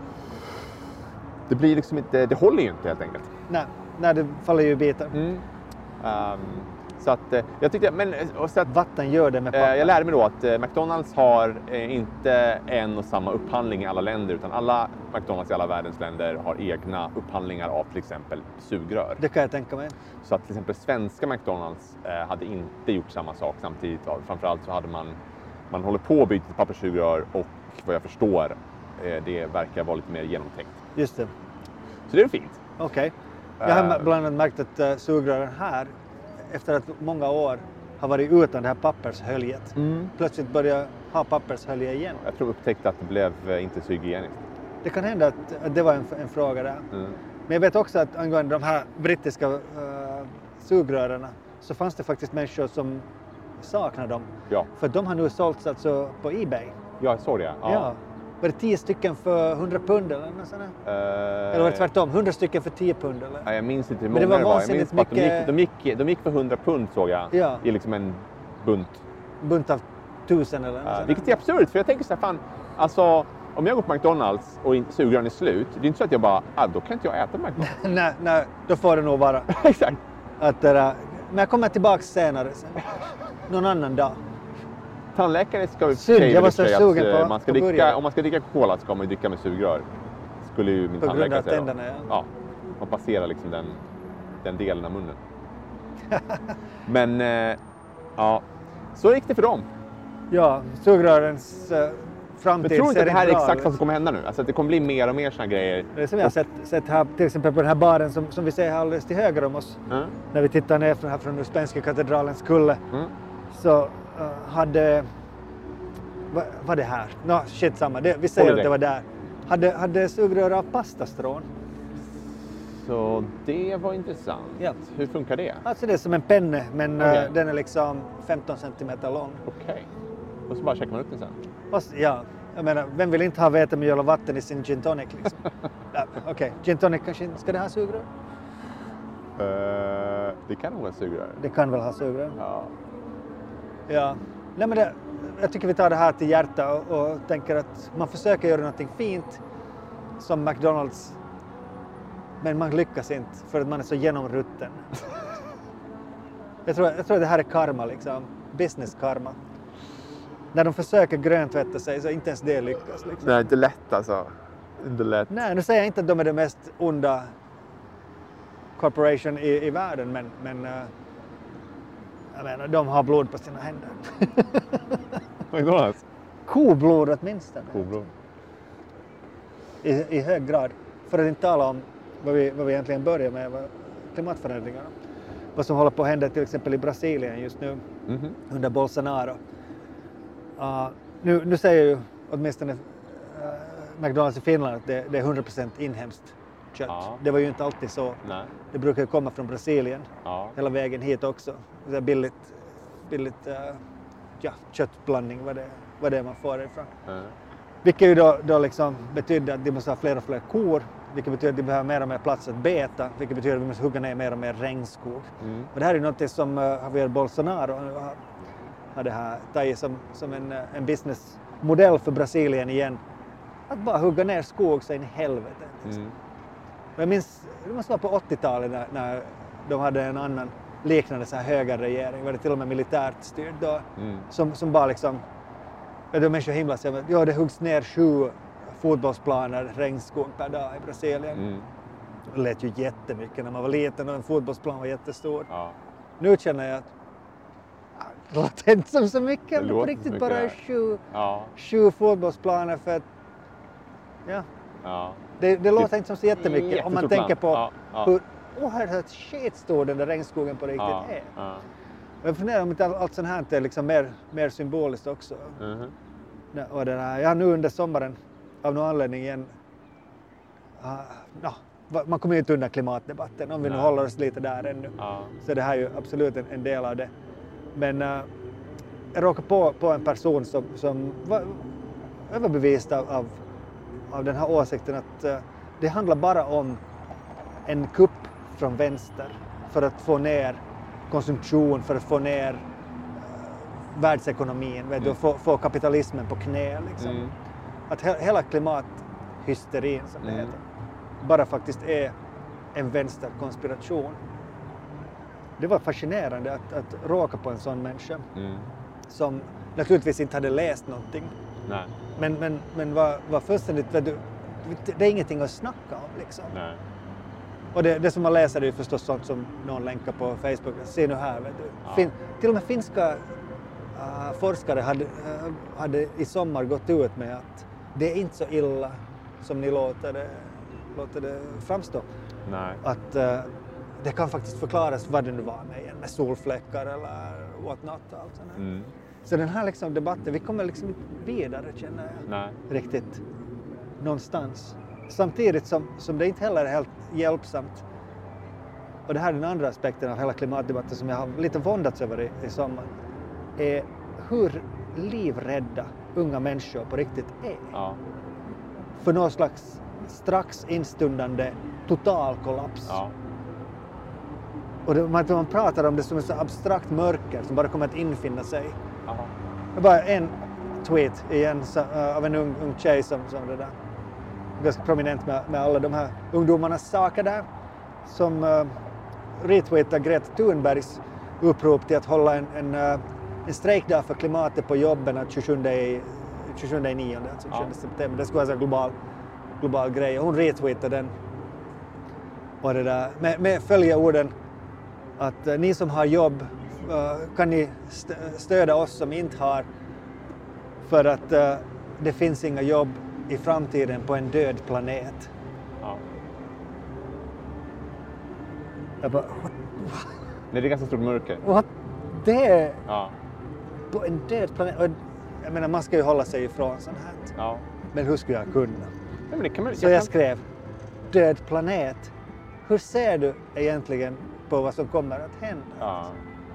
det blir liksom inte... Det håller ju inte helt enkelt. Nej, nej, det faller ju i bitar. Mm. Ehm, så att eh, jag tyckte... Men, och så att, Vatten gör det med Eh, papper. Jag lärde mig då att eh, McDonalds har eh, inte en och samma upphandling i alla länder, utan alla McDonalds i alla världens länder har egna upphandlingar av till exempel sugrör. Det kan jag tänka mig. Så att till exempel svenska McDonalds eh, hade inte gjort samma sak samtidigt. Ja, framförallt så hade man, man håller på att byta till papperssugrör och vad jag förstår, eh, det verkar vara lite mer genomtänkt. Just det. Så det är fint. Okej. Jag har Eh. bland annat märkt att uh, sugrören här, efter att många år har varit utan det här pappershöljet, plötsligt börjar ha pappershölje igen. Jag tror upptäckte att det blev eh, inte så hygieniskt. Det kan hända att, att det var en, en fråga där. Mm. Men jag vet också att angående de här brittiska uh, sugrören så fanns det faktiskt människor som saknar dem. Ja. För de har nu sålts alltså på eBay. Ja, jag såg det. Ja. Var det tio stycken för hundra pund eller något sånt där? Eh, Eller var det tvärtom? hundra stycken för tio pund eller? Ja, jag minns inte hur Men det många var det var. Jag vansinnigt minns bara att de mycket- gick, de, gick, de gick för hundra pund såg jag. Ja. I liksom en bunt. Bunt av tusen eller något Uh, sånt vilket där. är absurt, för jag tänker så här, fan, alltså om jag går på McDonalds och in- sugrören är slut, det är inte så att jag bara, ah, då kan inte jag äta McDonalds. nej, nej, då får det nog vara. Exakt. Att, det där- men jag kommer tillbaka senare sen. Någon annan dag. Tandläkare ska vi Synd, säga jag var väl så säga sugen att, eh, på- man ska på dricka, burgare. om man ska dricka Coca-Cola ska man ju dricka med sugrör. Skulle ju min På grund tandläkare av säga då. tänderna, ja. Ja, man passerar liksom den, den delen av munnen. Men, eh, ja. Så gick det för dem. Ja, sugrörens uh, framtid Men tror du inte ser att det här är bra exakt ut. vad som kommer hända nu? Alltså att det kommer bli mer och mer såna grejer. Det är som jag har sett, sett här, till exempel på den här baren som, som vi ser här alldeles till höger om oss. Mm. När vi tittar ner från, här från Uspensky katedralens kulle. Mm. Så uh, hade... Vad var det här? Nå, shit samma. Det, vi säger Holiday. att det var där. Hade, hade sugrör av pastastrån. Så det var intressant. Ja. Hur funkar det? Alltså det är som en penne, men uh, Okej. den är liksom femton centimeter lång. Okej. Och så bara checkar man upp den sen. Och, s- ja, jag menar, vem vill inte ha vetemjöl och vatten i sin gin tonic liksom? Ja, Okej, okay. Gin tonic kanske inte, ska det ha sugrör? Uh, det kan nog vara sugrör. Det kan väl ha sugrör? Ja. Ja. Nej, men det, jag tycker vi tar det här till hjärta och, och tänker att man försöker göra någonting fint som McDonalds, men man lyckas inte för att man är så genomrutten. jag, tror, jag tror att det här är karma, liksom. Business karma. När de försöker gröntvätta sig så inte ens det lyckas. Liksom. Det är inte lätt alltså. Inte lätt. Nej, nu säger jag inte att de är det mest onda corporation i, i världen, men, men uh, jag menar, de har blod på sina händer. McDonalds? Koblod åtminstone. Koblod. I, I hög grad. För att inte tala om vad vi, vad vi egentligen börjar med, vad, klimatförändringarna. Vad som håller på att hända till exempel i Brasilien just nu Mm-hmm. under Bolsonaro. Uh, nu, nu säger ju åtminstone uh, McDonalds i Finland att det, det är hundra procent inhemskt kött. Ja. Det var ju inte alltid så. Nej. Det brukar ju komma från Brasilien Ja. hela vägen hit också. Det är billigt, billigt uh, ja, köttblandning, vad det, vad det är man får ifrån. Mm. Vilket ju då, då liksom betyder att de måste ha fler och fler kor, vilket betyder att de behöver mer och mer plats att beta, vilket betyder att vi måste hugga ner mer och mer regnskog. Mm. Och det här är något som uh, Javier Bolsonaro har, har det här tagit som, som en, uh, en businessmodell för Brasilien igen. Att bara hugga ner skog så in i helvete. Liksom. Mm. Och jag minns, det måste vara på åttiotalet när, när de hade en annan liknande så här högerregering, var det till och med militärt styrd då, Mm. som, som bara liksom, ja, de människor himla sig, ja det huggs ner sju fotbollsplaner regnskog per dag i Brasilien. Mm. Det lät ju jättemycket när man var liten och en fotbollsplan var jättestor. Ja. Nu känner jag att ah, det låter inte som så mycket, Det men på låter riktigt så bara mycket. sju, Ja. sju fotbollsplaner för att, ja, Ja. det, det låter inte som så jättemycket om man Jättestort tänker land. på Ja, ja. hur oerhört skitstor den där regnskogen på riktigt Ja. är. Ja. Och jag funderar om inte allt sånt här är liksom mer, mer symboliskt också. Mhm. Ja, och det där, ja, nu under sommaren av någon anledning igen, uh, ja, va- man kommer ju inte undan klimatdebatten om vi nu Nej. håller oss lite där ännu. Ja. Så det här är ju absolut en, en del av det. Men uh, jag råkade på, på en person som, som var överbevist av, av, av den här åsikten att uh, det handlar bara om en kupp från vänster för att få ner konsumtion, för att få ner uh, världsekonomin, vet du, och få, få kapitalismen på knä. Liksom. Mm. Att he, hela klimathysterin, som det Mm. heter, bara faktiskt är en vänsterkonspiration. Det var fascinerande att, att råka på en sån människa Mm. som naturligtvis inte hade läst någonting, Nej. men, men, men var, var fullständigt, vet du, det är ingenting att snacka om liksom. Nej. Och det, det som man läser är ju förstås sånt som någon länkar på Facebook. Se nu här, vet du. Ja. Fin, till och med finska uh, forskare hade, uh, hade i sommar gått ut med att det är inte så illa som ni låter det, låter det framstå. Nej. Att uh, det kan faktiskt förklaras vad det nu var med igen, med solfläckar eller what not och allt sånt här. Mm. Så den här liksom debatten, vi kommer liksom inte vidare, känner jag. Nej. Riktigt någonstans. Samtidigt som, som det inte heller är helt hjälpsamt. Och det här är den andra aspekten av hela klimatdebatten som jag har lite våndats över i, i sommar. Är hur livrädda unga människor på riktigt är. Ja. För någon slags strax instundande total kollaps. Ja. Och det, man, man pratar om det som ett så abstrakt mörker som bara kommer att infinna sig. Ja. Det var en tweet igen så, uh, av en ung, ung tjej som, som det där. Ganska prominent med, med alla de här ungdomarnas saker där. Som uh, retweetade Greta Thunbergs upprop till att hålla en, en, uh, en strejkdag för klimatet på jobben tjugosjunde nionde, alltså Ja. tjugosjunde september. Det skulle vara en global, global grej. Och hon retweetade den. Och det där, med, med följeorden att uh, ni som har jobb uh, kan ni st- stödja oss som inte har, för att uh, det finns inga jobb i framtiden på en död planet. Ja. Jag bara, Nej, det är ganska stort mörker. what? Det är Ja. på en död planet? Och, jag menar, man ska ju hålla sig ifrån sånt här. Ja. Men hur skulle jag kunna? Nej, men det kan man, Så jag kan... skrev, död planet. Hur ser du egentligen på vad som kommer att hända? Ja.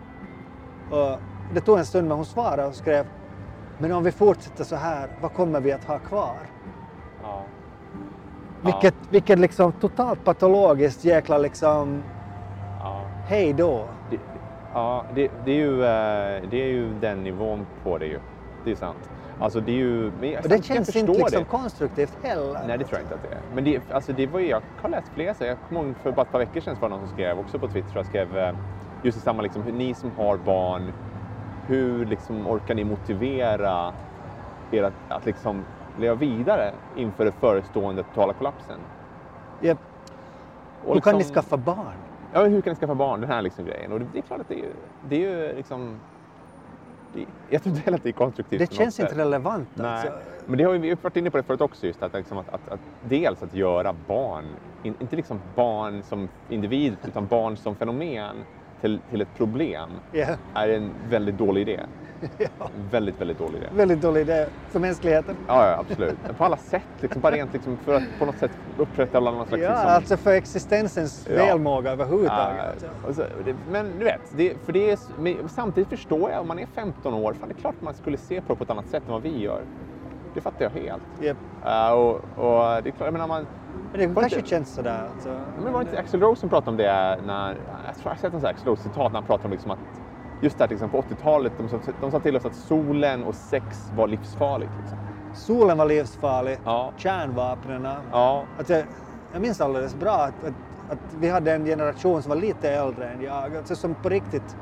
Och det tog en stund, men hon svarade och skrev, men om vi fortsätter så här, vad kommer vi att ha kvar? Ja. Vilket, vilket liksom totalt patologiskt jäkla liksom, Ja. hej då. Det, ja, det, det, är ju, eh, det är ju den nivån på det ju. Det är sant. Alltså det är ju... Men jag, Och det jag känns förstår inte liksom det. konstruktivt heller. Nej, det tror jag inte att det är. Men det, alltså det var ju, jag har läst flera, så jag kommer ihåg för bara ett par veckor sedan var det någon som skrev också på Twitter, jag skrev eh, just i samma liksom, hur ni som har barn, hur liksom orkar ni motivera er att, att liksom leva vidare inför den förestående totala kollapsen? Yep. Och Hur kan ni liksom- skaffa barn? Ja, hur kan ni skaffa barn? Den här liksom grejen. Och det, det är klart att det är ju, det är ju liksom... Det, jag tror inte heller att det är konstruktivt. Det på känns något inte sätt. relevant Nej, alltså. men det har vi, vi har varit inne på det förut också just att, liksom att, att, att dels att göra barn, in, inte liksom barn som individ utan barn som fenomen till, till ett problem Yeah. är en väldigt dålig idé. Ja. Väldigt, väldigt dålig idé. Väldigt dålig idé för mänskligheten. Ja, ja, absolut. På alla sätt, liksom, bara rent liksom, för att på något sätt upprätthålla någon slags... Ja, liksom, alltså för existensens Ja. välmåga överhuvudtaget. Ja, Alltså. och så, det, men du vet, det, för det är, men samtidigt förstår jag, om man är femton år, fan, det är klart man skulle se på det på ett annat sätt än vad vi gör. Det fattar jag helt. Yep. Uh, och, och det är klart, jag menar, man... Men det Var kanske inte- känns sådär. Alltså. Men var det inte Axl Rose som pratade om det när... Jag tror jag har sett en sån här Axl Rose-citat när han pratade om liksom att just där liksom på åttiotalet, de, sa- de sa till oss att solen och sex var livsfarligt. Liksom. Solen var livsfarlig, Ja. kärnvapnen. Ja. Att jag, jag minns alldeles bra att, att, att vi hade en generation som var lite äldre än jag. Alltså som på riktigt,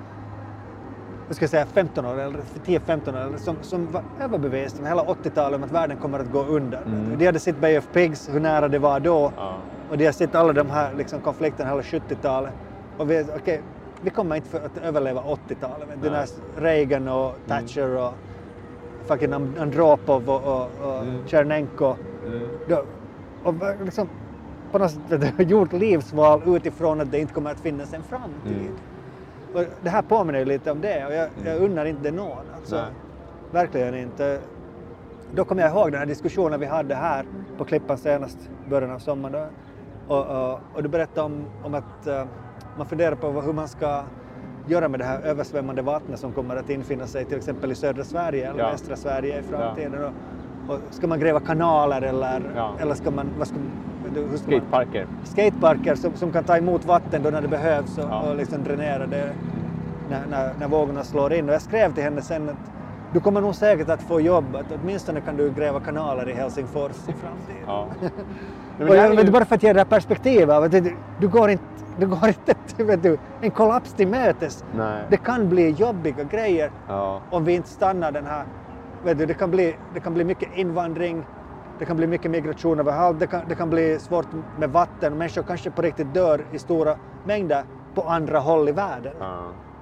jag ska säga femton år eller tio femton år äldre, som, som var överbevist om hela åttiotalet om att världen kommer att gå under. Mm. De hade sett Bay of Pigs, hur nära det var då. Ja. Och de har sett alla de här liksom, konflikterna hela sjuttiotalet. Och vi, okay, vi kommer inte för att överleva åttiotalet. Den här Reagan och Thatcher och fucking Andropov och, och, och Mm. Tjernenko. Mm. Då, och liksom på något sätt har gjort livsval utifrån att det inte kommer att finnas en framtid. Mm. Och det här påminner ju lite om det och jag, jag unnar inte det någon. Alltså, Nej. verkligen inte. Då kommer jag ihåg den här diskussionen vi hade här på Klippan senast, början av sommaren. Då. Och, och, och du berättade om, om att uh, man funderar på hur man ska göra med det här översvämmande vattnet som kommer att infinna sig till exempel i södra Sverige eller Ja. västra Sverige i framtiden. Och, och ska man gräva kanaler eller, Ja. eller ska man, vad ska, hur ska man, Skateparker. skateparker som, som kan ta emot vatten då när det behövs och, Ja. och liksom dränera det när, när, när vågorna slår in. Och jag skrev till henne sen att du kommer nog säkert att få jobb, att åtminstone kan du gräva kanaler i Helsingfors i framtiden. Ja. Och Men det här jag, är vet, ju- bara för att ge det här perspektivet av att du, du går inte, du går inte vet du, en kollaps till mötes. Nej. Det kan bli jobbiga grejer Ja. om vi inte stannar den här. Vet du, det, kan bli, det kan bli mycket invandring, det kan bli mycket migration överallt, det kan, det kan bli svårt med vatten. Människor kanske på riktigt dör i stora mängder på andra håll i världen. Ja.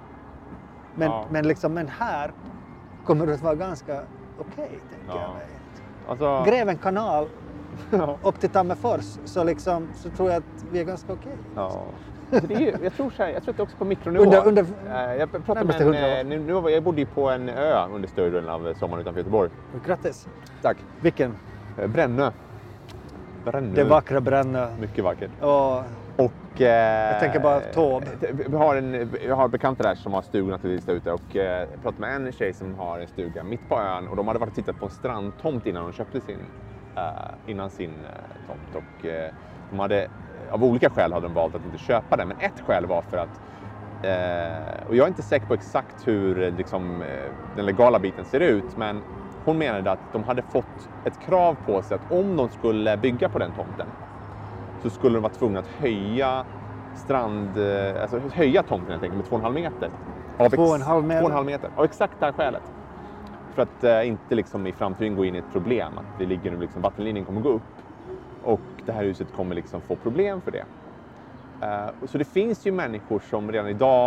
Men, Ja. men, liksom, men här kommer det att vara ganska okej, tänker Ja. jag mig. Alltså, Gräv en kanal ja. upp till Tammerfors så, liksom, så tror jag att vi är ganska okej. Ja. Så det är ju, jag, tror så här, jag tror att det är också på mikronivå. Under- under- Eh, jag pratade närmaste med en, hundra år. eh, nu, nu var, jag bodde ju på en ö under större delen av sommaren utanför Göteborg. Grattis! Tack. Vilken? Eh, Brännö. Brännö. Det vackra Brännö. Mycket vackert. Och Och, eh, Jag tänker bara Tåb. Vi har, en, vi har bekanta där som har stugor naturligtvis där ute och eh, jag pratade med en tjej som har en stuga mitt på ön och de hade varit och tittat på en strandtomt innan de köpte sin, eh, innan sin eh, tomt och eh, de hade, av olika skäl hade de valt att inte köpa den, men ett skäl var för att eh, och jag är inte säker på exakt hur eh, liksom, eh, den legala biten ser ut, men hon menade att de hade fått ett krav på sig att om de skulle bygga på den tomten så skulle de vara tvungna att höja strand, eh, alltså höja tomten helt enkelt med två och en halv meter. Av Två och en halv meter? Två och en halv meter. Av exakt det här skälet. För att eh, inte liksom i framtiden gå in i ett problem. Att det ligger nu liksom, vattenlinjen kommer gå upp. Och det här huset kommer liksom få problem för det. Eh, så det finns ju människor som redan idag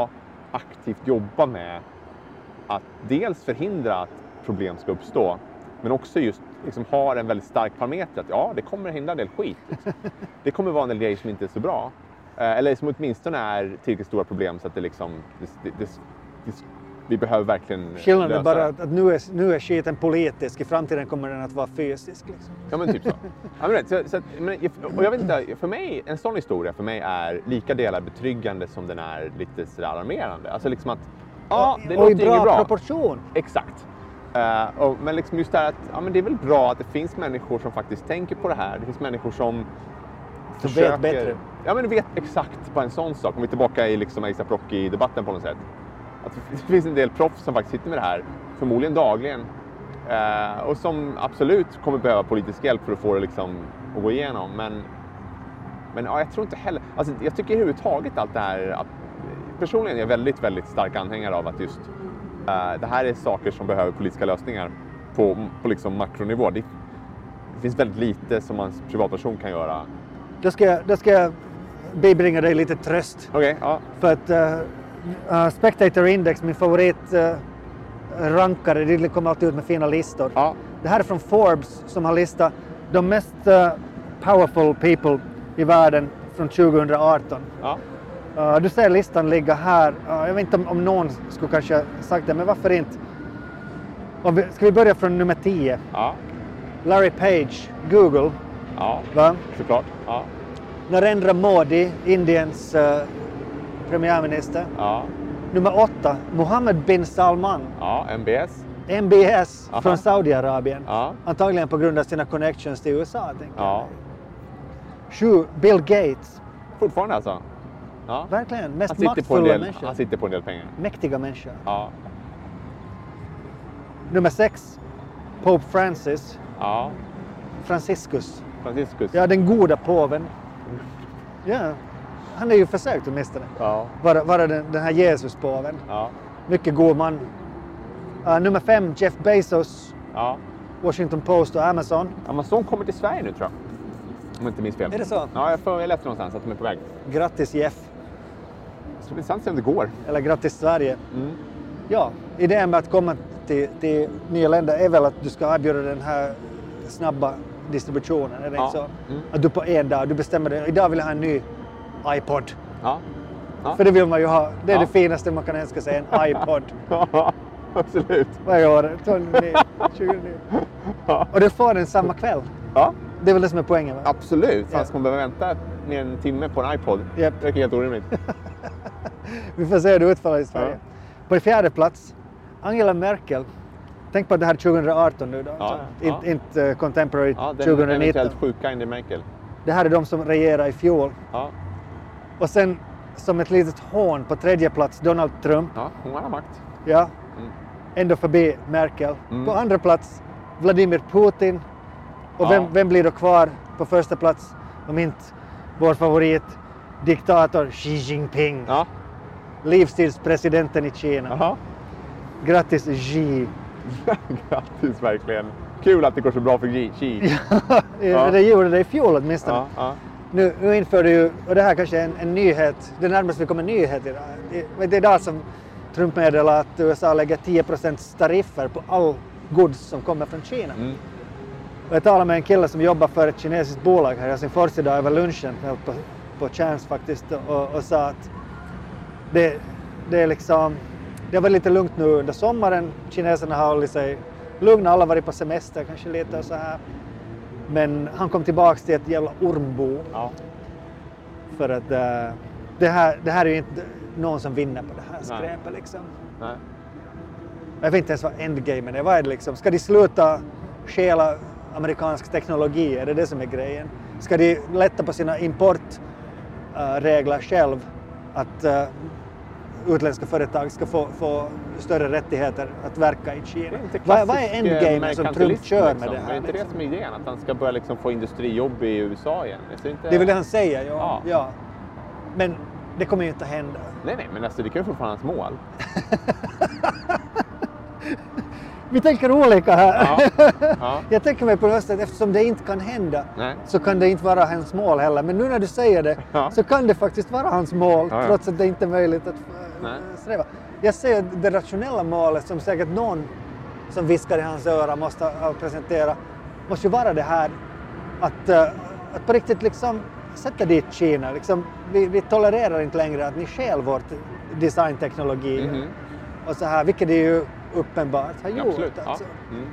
aktivt jobba med att dels förhindra att problem ska uppstå, men också just liksom har en väldigt stark parameter att ja, det kommer hända en del skit. Liksom. Det kommer vara en del grejer som inte är så bra. Eh, eller som åtminstone är tillräckligt stora problem så att det liksom, det, det, det, det, vi behöver verkligen skillnaden lösa är bara det. att, att nu, är, nu är skiten politisk, i framtiden kommer den att vara fysisk. Liksom. Ja, men typ så. Ja, men, så, så att, men, och jag vet inte, för mig, en sån historia för mig är lika delar betryggande som den är lite sådär alarmerande. Alltså liksom att, ja, det och i låter bra, inget bra. proportion. Exakt. Uh, och, men liksom just det här att ja, men det är väl bra att det finns människor som faktiskt tänker på det här. Det finns människor som Som försöker... vet bättre. Ja, men vet exakt på en sån sak. Om vi är tillbaka i liksom A$AP Rocky-debatten på något sätt. Att det finns en del proffs som faktiskt sitter med det här, förmodligen dagligen. Uh, och som absolut kommer behöva politisk hjälp för att få det liksom att gå igenom. Men, men ja, jag tror inte heller... Alltså, jag tycker överhuvudtaget allt det här... Att, personligen är jag väldigt, väldigt stark anhängare av att just... Uh, det här är saker som behöver politiska lösningar på, på liksom makronivå. Det, det finns väldigt lite som man privatperson kan göra. Då ska jag, då ska jag bibringa dig lite tröst. Okej, okay, ja. För att uh, uh, Spectator Index, min favorit uh, rankare, det kommer alltid ut med fina listor. Ja. Det här är från Forbes som har listat de mest uh, powerful people i världen från tjugo arton. Ja. Uh, du ser listan ligga här. Uh, jag vet inte om, om någon skulle kanske sagt det, men varför inte? Om vi, ska vi börja från nummer tio? Ja. Larry Page, Google. Ja, Va? såklart. Ja. Narendra Modi, Indiens uh, premiärminister. Ja. Nummer åtta, Mohammed bin Salman. Ja, M B S. M B S Aha. från Saudiarabien. Ja. Antagligen på grund av sina connections till U S A. Tänker Ja. jag. Sju, Bill Gates. Fortfarande alltså? Ja. Verkligen, mest Han sitter, på en maktfulla del, människor. han sitter på en del pengar. Mäktiga människor. Ja. Nummer sex, Pope Francis. Ja. Franciscus. Franciscus. Ja, den goda påven. Ja, han är ju försökt åtminstone. Ja. Vara, vara den, den här Jesus-påven. Ja. Mycket god man. Uh, nummer fem, Jeff Bezos. Ja. Washington Post och Amazon. Amazon kommer till Sverige nu tror jag. Om jag inte minns fel. Är det så? Ja, jag, får, jag läste någonstans att de är på väg. Grattis Jeff. Så det är intressant att se om det går. Eller grattis Sverige. Mm. Ja, idén med att komma till, till nya länder är väl att du ska erbjuda den här snabba distributionen. Är det Ja. inte så? Mm. Att du på en dag, du bestämmer dig. Idag vill jag ha en ny iPod. Ja. Ja. För det vill man ju ha. Det är Ja. det finaste man kan önska sig, en iPod. Ja, absolut. Varje år, tolv, tjugonio. Ja. Och du får den samma kväll. Ja, Det är väl det som är poängen, va? absolut. Ja. Fan, ska man behöva vänta mer än en timme på en iPod? Japp. Det är helt orimligt. Vi får se hur det utfaller i Sverige. Ja. På en fjärde plats, Angela Merkel. Tänk på att det här är tjugo arton nu då. Ja, Så ja. Inte, inte uh, contemporary Ja, den tjugonitton. eventuellt sjuka Angela Merkel. Det här är de som regerade i fjol. Ja. Och sen som ett litet hån på tredje plats, Donald Trump. Ja, hon har makt. Ja. Mm. Ändå förbi Merkel. Mm. På andra plats, Vladimir Putin. Och Ja. vem, vem blir då kvar på första plats? Om inte vår favorit, diktator Xi Jinping. Ja. Livstidspresidenten i Kina. Jaha. Grattis Xi. Grattis verkligen. Kul att det går så bra för Xi. Ja. Det gjorde det i fjol åtminstone. Ja, ja. Nu, nu inför du ju, och det här kanske är en, en nyhet, det närmaste vi kommer en nyhet idag. Det, det är idag som Trump meddelar att U S A lägger tio procent tariffer på all goods som kommer från Kina. Mm. Och jag talade med en kille som jobbar för ett kinesiskt bolag här i Helsingfors idag över lunchen på, på Chans faktiskt och, och sa att det, det är liksom, det har varit lite lugnt nu under sommaren. Kineserna har hållit sig lugna, alla har varit på semester kanske lite och så här. Men han kom tillbaks till ett jävla ormbo. Ja. För att uh, det, här, det här är ju inte någon som vinner på det här Nej. skräpet liksom. Nej. Jag vet inte ens vad endgamen är. Vad är det liksom? Ska de sluta stjäla amerikansk teknologi? Är det det som är grejen? Ska de lätta på sina importregler uh, själv? Att uh, utländska företag ska få, få större rättigheter att verka i Kina? Vad, vad är endgamen som Trump kör med det här? Det är inte det som är idén, att han ska börja liksom få industrijobb i U S A igen. Det, inte... Det är väl det han säger, ja. Ja. ja. Men det kommer ju inte att hända. Nej, nej, men alltså, det kan ju fortfarande hans mål. Vi tänker olika här. Ja. Ja. Jag tänker mig på något sätt, eftersom det inte kan hända Nej. så kan det inte vara hans mål heller. Men nu när du säger det Ja. så kan det faktiskt vara hans mål, Ja, ja. trots att det inte är möjligt att Nej. äh, sträva. Jag ser det rationella målet som säkert någon som viskar i hans öra måste ha presentera, måste ju vara det här att, uh, att på riktigt liksom sätta dit Kina. Liksom, vi, vi tolererar inte längre att ni stjäl vårt designteknologi mm-hmm. och så här, vilket är ju uppenbart har ja, gjort. Absolut. Alltså. Ja. Mm.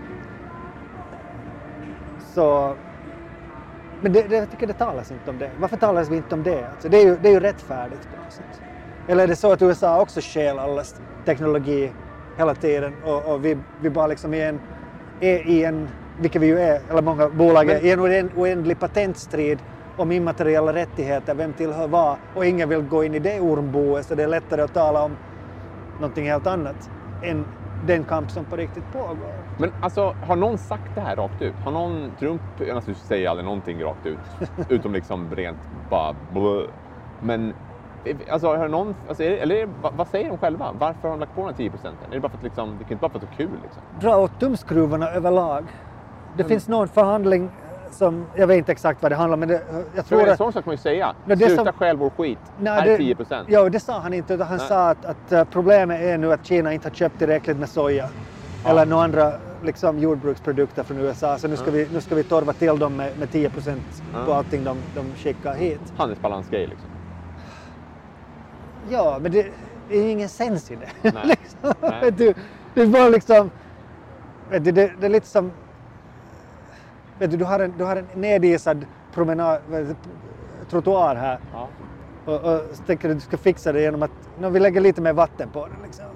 Så, men det, det, jag tycker det talas inte om det. Varför talas vi inte om det? Alltså, det, är ju, det är ju rättfärdigt på något sätt. Eller är det så att U S A också stjäl allas teknologi hela tiden och, och vi, vi bara liksom är, en, är i en, vilket vi ju är, eller många bolag är, i en oändlig patentstrid om immateriella rättigheter, vem tillhör vad, och ingen vill gå in i det ormboet, så det är lättare att tala om någonting helt annat än den kamp som på riktigt pågår. Men alltså, har någon sagt det här rakt ut? Har någon, Trump, jag naturligtvis säger aldrig någonting rakt ut, utom liksom rent bara blö. Men alltså, har någon, alltså, är det, eller vad säger de själva? Varför har de lagt på den här tio procenten? Är det bara för att liksom, det kan inte bara för att det är kul liksom? Dra åt tumskruvarna överlag. Det mm. finns någon förhandling som, jag vet inte exakt vad det handlar om, men det, jag tror så att... En sån sak kan man ju säga. No, Sluta som, själv vår skit. Nej, här är det, tio procent. Ja, det sa han inte, utan han nej. sa att, att problemet är nu att Kina inte har köpt tillräckligt med soja. Ja. Eller några andra liksom, jordbruksprodukter från U S A, så nu ska, ja. vi, nu ska vi torva till dem med, med tio procent ja. på allting de, de skickar hit. Handelsbalansgrej liksom. Ja, men det, det är ingen sens i det. Nej. liksom. Nej. Du, det är bara liksom... Vet du, det, det är lite som... Vet du, du har en, du har en nedisad promenad, trottoar här. Ja. Och, och så tänker du att du ska fixa det genom att no, vi lägger lite mer vatten på den. Liksom.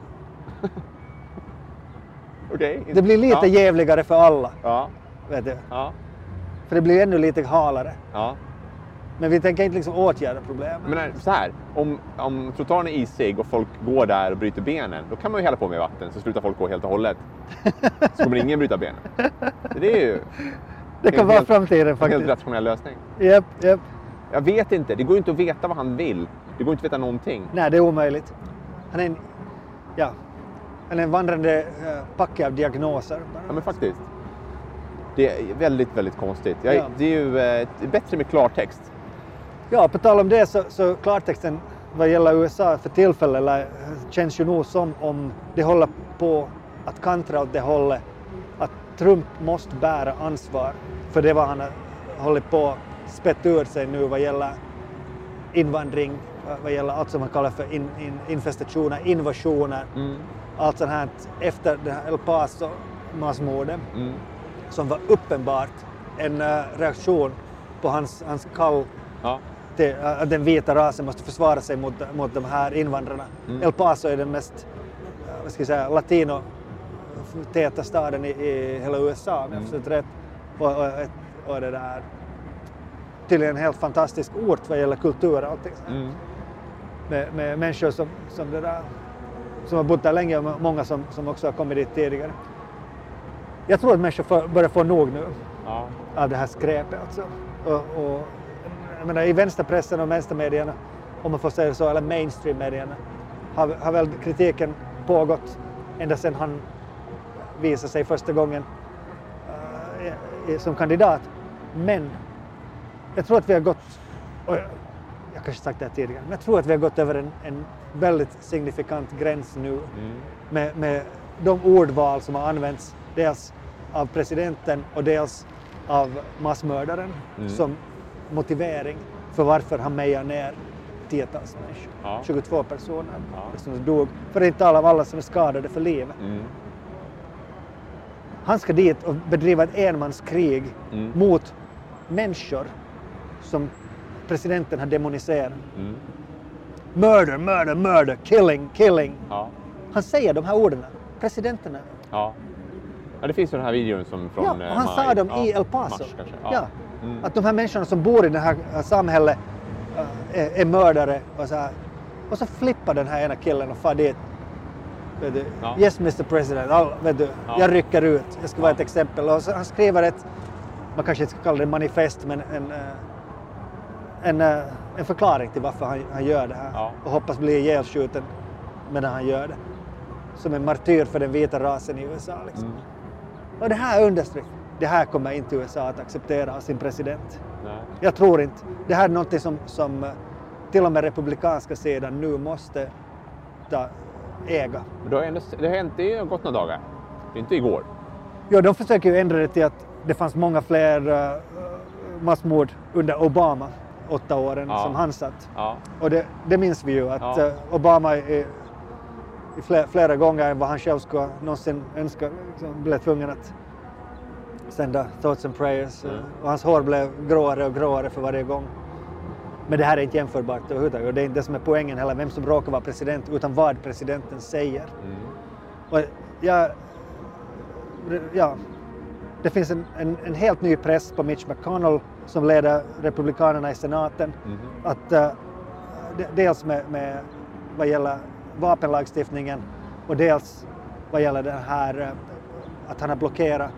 Okay. Det blir lite ja. jävligare för alla. Ja. Vet du? Ja. För det blir ännu lite halare. Ja. Men vi tänker inte liksom åtgärda problemet. Men nej, så här, om, om trottoaren är isig och folk går där och bryter benen, då kan man ju hälla på med vatten så slutar folk gå helt och hållet. Så kommer ingen bryta benen. Det är ju... Det kan vara helt, framtiden faktiskt. En helt rationell lösning. Japp, japp. Jag vet inte, det går ju inte att veta vad han vill. Det går inte att veta någonting. Nej, det är omöjligt. Han är en, ja, han är en vandrande uh, packe av diagnoser. Ja, men faktiskt. Det är väldigt, väldigt konstigt. Jag, ja. Det är ju uh, bättre med klartext. Ja, på tal om det så, så klartexten vad gäller U S A för tillfället känns ju nog som om det håller på att kantra åt det hållet att Trump måste bära ansvar för det vad han har hållit på att spett ur sig nu vad gäller invandring, vad gäller allt som han kallar för in, in, infestationer, invasioner, mm. allt sånt här efter det här El Paso massmorden mm. som var uppenbart en uh, reaktion på hans, hans kall ja. till att uh, den vita rasen måste försvara sig mot, mot de här invandrarna. Mm. El Paso är den mest uh, vad ska jag säga, latino täta staden i, i hela U S A, om jag förstått rätt. Och, och, och det där tydligen en helt fantastisk ort vad gäller kultur och allting. Mm. Med, med människor som, som, det där, som har bott där länge och många som, som också har kommit dit tidigare. Jag tror att människor får, börjar få nog nu ja. av det här skräpet. Alltså. Och, och, jag menar, i vänsterpressen och vänstermedierna, om man får säga så, eller mainstream-medierna, har, har väl kritiken pågått ända sedan han visade sig första gången uh, som kandidat. Men jag tror att vi har gått, och jag, jag kanske sagt det här tidigare, men jag tror att vi har gått över en, en väldigt signifikant gräns nu mm. med, med de ordval som har använts dels av presidenten och dels av massmördaren mm. som motivering för varför han mejar ner tiotals människor. Ja. tjugotvå personer ja. som dog, för att inte tala om alla som är skadade för livet. Mm. Han ska dit och bedriva ett enmanskrig mm. mot människor som presidenten har demoniserat. Mm. Murder, murder, murder, killing, killing. Ja. Han säger de här orden, presidenterna. Ja. Ja, det finns ju den här videon som från... Ja, och han maj, sa dem ja, i El Paso. Mars, ja. Ja. Mm. Att de här människorna som bor i det här samhället äh, är, är mördare och så här. Och så flippar den här ena killen och far dit. Vet du, ja. Yes mister President, All, vet du, ja. jag rycker ut. Det ska ja. vara ett exempel. Och så, han skriver ett, man kanske inte ska kalla det manifest, men en, en, en, en förklaring till varför han, han gör det här. Ja. Och hoppas bli ihjälskjuten medan han gör det. Som en martyr för den vita rasen i U S A. Liksom. Mm. Och det här understryk, det här kommer inte U S A att acceptera av sin president. Nej. Jag tror inte. Det här är något som, som till och med republikanska sidan nu måste ta äga. Men det har, ändå, det har hänt, det har gått några dagar. Det är inte igår. Ja, de försöker ju ändra det till att det fanns många fler uh, massmord under Obama, åtta åren Ja. som han satt. Ja. Och det, det minns vi ju att Ja. uh, Obama i, i flera, flera gånger än vad han själv skulle någonsin önska liksom, blev tvungen att sända thoughts and prayers. Mm. Och hans hår blev gråare och gråare för varje gång. Men det här är inte jämförbart överhuvudtaget. Och det är inte det som är poängen heller, vem som råkar vara president, utan vad presidenten säger. Mm. Och jag, ja, det finns en, en, en helt ny press på Mitch McConnell som leder republikanerna i senaten. Mm. Att, uh, de, dels med, med vad gäller vapenlagstiftningen och dels vad gäller det här uh, att han har blockerat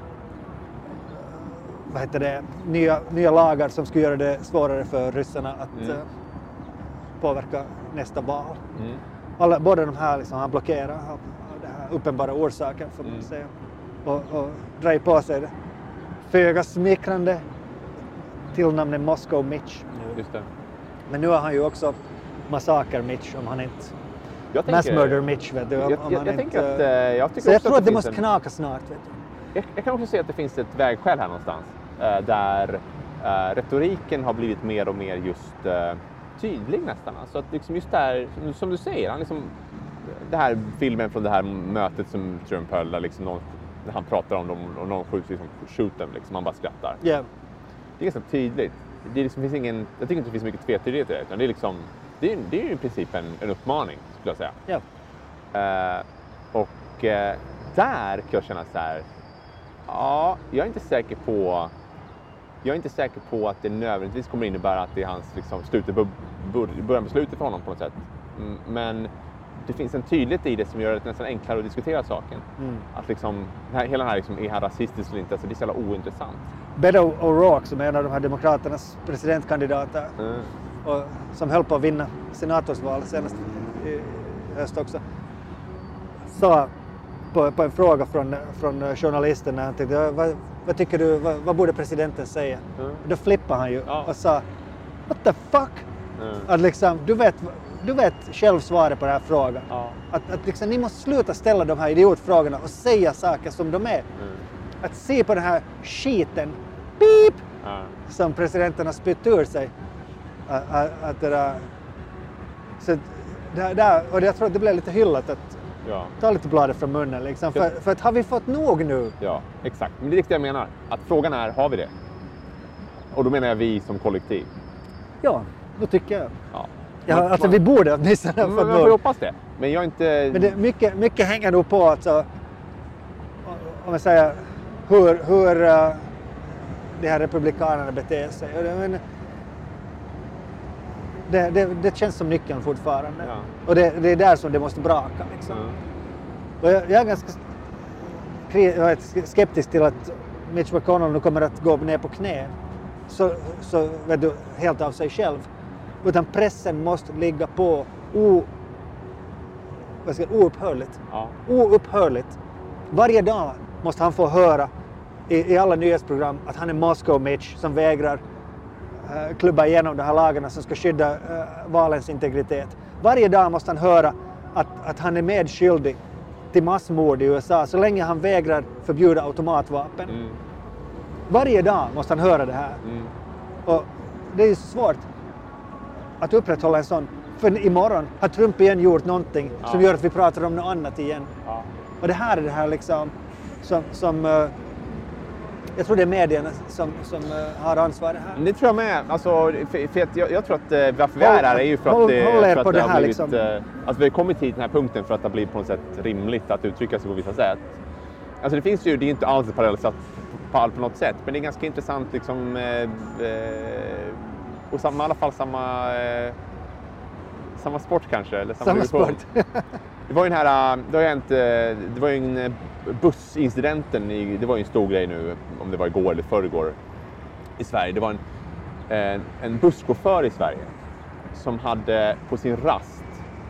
vad heter det, nya, nya lagar som skulle göra det svårare för ryssarna att Mm. uh, påverka nästa val. Mm. Alla, båda de här liksom, han blockerar av, av den här uppenbara orsaken får man Mm. säga. Och, och drar på sig det föga smickrande tillnamnet Moscow Mitch. Just det. Men nu har han ju också Massaker Mitch om han inte... Jag Mass tänker- Murder Mitch vet du. Om, Jag, om jag, han jag inte, tänker att... eh, Jag tycker så jag också tror att det finns måste en- knaka snart vet du. Jag, jag kan också se att det finns ett vägskäl här någonstans. Eh, där eh, retoriken har blivit mer och mer just eh, tydlig nästan. Alltså att liksom just där, som, som du säger, han liksom, det här filmen från det här mötet som Trump höll, där liksom någon, när han pratar om dem och någon skjuts liksom, shoot them, liksom, han bara skrattar. Ja. Det är ganska tydligt. Det är liksom, finns ingen, jag tycker inte det finns mycket tvetydighet i det, utan det är liksom, det är, det är ju i princip en, en uppmaning, skulle jag säga. Ja. Eh, och eh, där kan jag känna så här, ja, jag är inte säker på, jag är inte säker på att det nödvändigtvis kommer innebära att det är hans liksom, slutet, början på slutet för honom på något sätt. Mm, men det finns en tydlighet i det som gör det nästan enklare att diskutera saken. Mm. Att liksom, den här, hela den här, liksom, är han rasistisk eller inte, alltså, det är så jävla ointressant. Beto O'Rourke som är en av de här demokraternas presidentkandidater Mm. och som höll på att vinna senatorsvalet senast i höst också, sa på, på en fråga från, från journalisten när han tänkte vad, vad tycker du, vad, vad borde presidenten säga? Mm. Då flippade han ju Ja. och sa what the fuck? Mm. Att liksom, du vet, du vet själv svaret på den här frågan. Ja. Att, att liksom, ni måste sluta ställa de här idiotfrågorna och säga saker som de är. Mm. Att se på den här skiten, beep, Ja. som presidenten har spytt ur sig. Att, att, att det där, så det där, och jag tror att det blev lite hyllat att Ja. ta lite bladet från munnen liksom. För, för att har vi fått nog nu? Ja, exakt. Men det är riktigt jag menar. Att frågan är, har vi det? Och då menar jag vi som kollektiv. Ja, då tycker jag. Ja. Ja, Man- alltså man- vi borde åtminstone ha Man, fått man får ju nog. hoppas det. Men jag är inte... Men det, mycket, mycket hänger nog på alltså, om jag säger hur, hur uh, de här republikanerna beter sig. Och det, men, det, det, det känns som nyckeln fortfarande. Ja. Och det, det är där som det måste braka. Liksom. Mm. Och jag, jag är ganska kri- jag är skeptisk till att Mitch McConnell nu kommer att gå ner på knä. Så, så vet du, helt av sig själv. Utan pressen måste ligga på o, vad ska, jag- oupphörligt. Ja. Oupphörligt. Varje dag måste han få höra i, i alla nyhetsprogram att han är Moscow Mitch som vägrar uh, klubba igenom de här lagarna som ska skydda uh, valens integritet. Varje dag måste han höra att, att han är medskyldig till massmord i U S A så länge han vägrar förbjuda automatvapen. Mm. Varje dag måste han höra det här. Mm. Och det är ju så svårt att upprätthålla en sån. För imorgon har Trump igen gjort någonting Ja. som gör att vi pratar om något annat igen. Ja. Och det här är det här liksom som, som uh, jag tror det är medierna som, som uh, har ansvar här. Det tror jag med. Alltså, för, för att jag, jag tror att eh, varför vi Håll- är här är ju för håll- att, det, håll er för att på det har här, blivit... liksom. Eh, alltså vi har kommit till den här punkten för att det har blivit på något sätt rimligt att uttrycka sig på vissa sätt. Alltså det finns ju, det är inte alls ett parallellsatt på, på något sätt, men det är ganska intressant liksom... Eh, eh, och samma, i alla fall samma... Eh, samma sport kanske, eller samma, Samma division. sport. Det var ju den här, det var ju inte, det var ju en eh, bussincidenten, i, det var ju en stor grej nu, om det var igår eller förrgår i Sverige. Det var en, en, en busschaufför i Sverige som hade på sin rast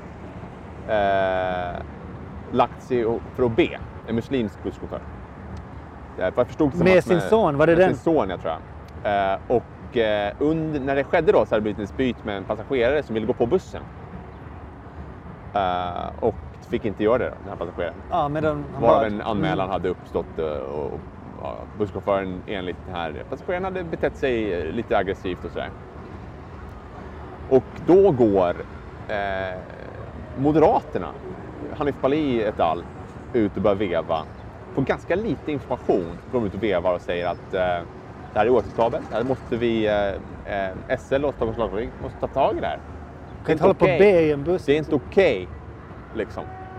eh, lagt sig för att be, en muslimsk busschaufför. Eh, Jag förstod det som Med att sin son, var det med den? sin son, jag tror jag. Eh, och eh, under, när det skedde då så hade det blivit en spyt med en passagerare som ville gå på bussen. Uh, och fick inte göra det då, den här passageraren. Ja, medan han Varav bad. en anmälan hade uppstått och, och ja, busschauffören enligt den här passageraren hade betett sig lite aggressivt och sådär. Och då går eh, Moderaterna, Hanif Bali et al, ut och börjar veva. På ganska lite information går de ut och vevar och säger att eh, det här är oacceptabelt. Här måste vi, eh, eh, S L och Stockholms lagring måste ta tag i det här. Kan inte hålla på och be i en buss. Det är inte okej, okay, liksom.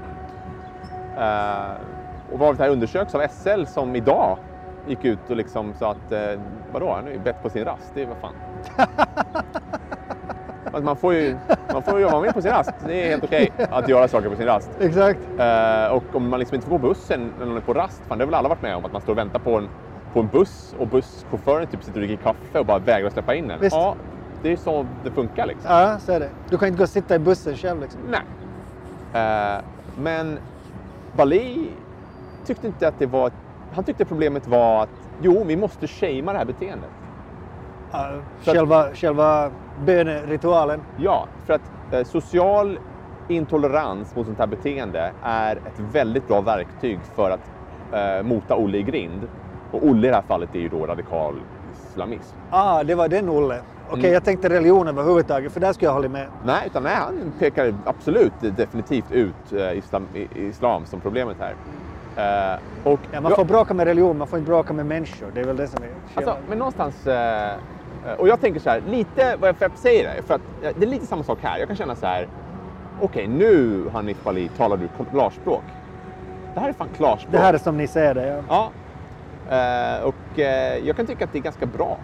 Uh, och vad det här undersöks av S L som idag gick ut och liksom sa att uh, vadå, han är ju bett på sin rast, det är vad fan. Alltså man får ju man får ju jobba med på sin rast, det är helt okej okay att göra saker på sin rast. Exakt. Uh, och om man liksom inte får gå bussen när man är på rast, fan, det har väl alla varit med om att man står och väntar på en, på en buss och busschauffören typ sitter och dricker kaffe och bara vägrar släppa in en. Visst. Ja, det är så det funkar liksom. Ja, så är det. Du kan inte gå och sitta i bussen själv liksom. Nej. Uh, men Bali tyckte inte att det var... Han tyckte problemet var att jo, vi måste shamea det här beteendet. Ja, Så själva, att, själva böneritualen. Ja, för att eh, social intolerans mot sånt här beteende är ett väldigt bra verktyg för att eh, mota Olle i grind. Och Olle i det här fallet är ju då radikal islamism. Ah, det var den Olle. Okej, okay, mm. Jag tänkte religionen överhuvudtaget, för där skulle jag hålla med. Nej, utan nej, han pekar absolut definitivt ut eh, islam, islam som problemet här. Uh, och ja, man får jag, bråka med religion, man får inte bråka med människor. Det är väl det som är alltså, men någonstans... Uh, och jag tänker så här, lite vad jag säger det, för att uh, det är lite samma sak här. Jag kan känna så här, okej, okay, nu Hanif Bali talar du klarspråk. Det här är fan klarspråk. Det här är som ni säger det, ja. Ja. Uh, och uh, jag kan tycka att det är ganska bra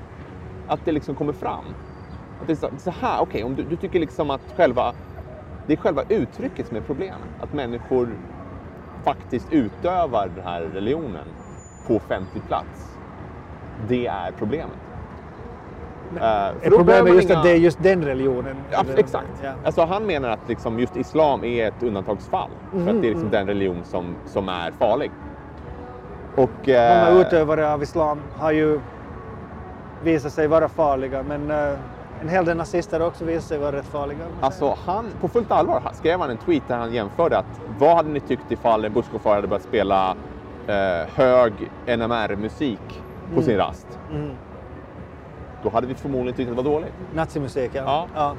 att det liksom kommer fram. Att det är så, så här, okej, okay, om du, du tycker liksom att själva... Det är själva uttrycket som är problemet. Att människor faktiskt utövar den här religionen på offentlig plats. Det är problemet. Men, uh, är problemet just inga... att det är just den religionen? Ja, exakt. Ja. Alltså, han menar att liksom just islam är ett undantagsfall. Mm, för att det är liksom mm. den religion som, som är farlig. Och, många uh, utövare av islam har ju visat sig vara farliga. Men uh, en hel del nazister också visat sig vara rätt farliga. Alltså han, på fullt allvar skrev han en tweet där han jämförde att vad hade ni tyckt ifall en busschaufför hade börjat spela eh, hög N M R-musik på mm. sin rast? Mm. Då hade vi förmodligen tyckt att det var dåligt. Nazimusik, ja. ja. ja.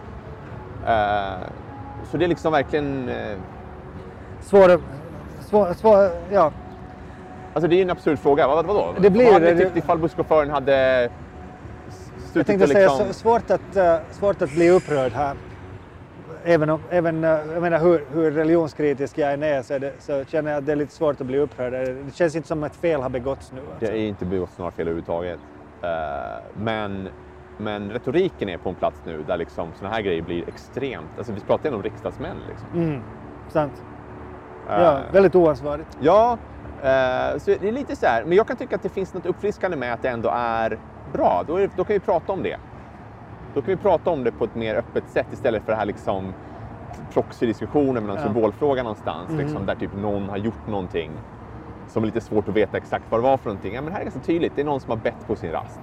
Eh, så det är liksom verkligen... Eh... Svår, svår, svår, ja. Alltså det är en absurd fråga. Vad, vadå? Det blir, vad hade ni det, tyckt ifall busschauffören hade... Jag tänkte säga liksom... svårt, att, uh, svårt att bli upprörd här. Även, om, även uh, jag menar, hur, hur religionskritisk jag än är så, är det, så känner jag att det är lite svårt att bli upprörd. Det känns inte som att fel har begåtts nu. Alltså. Det är inte begåtts några fel överhuvudtaget. Uh, men, men retoriken är på en plats nu där liksom såna här grejer blir extremt... Alltså vi pratar om riksdagsmän liksom. Mm, sant. Uh, ja, väldigt oansvarigt. Ja, uh, så det är lite så här. Men jag kan tycka att det finns något uppfriskande med att det ändå är bra. Då, är, då kan vi prata om det. Då kan vi prata om det på ett mer öppet sätt istället för det här liksom proxy-diskussionen med någon ja. symbolfråga någonstans. Mm. Liksom, där typ någon har gjort någonting som är lite svårt att veta exakt vad det var för någonting. Ja, men det här är ganska tydligt. Det är någon som har bett på sin rast.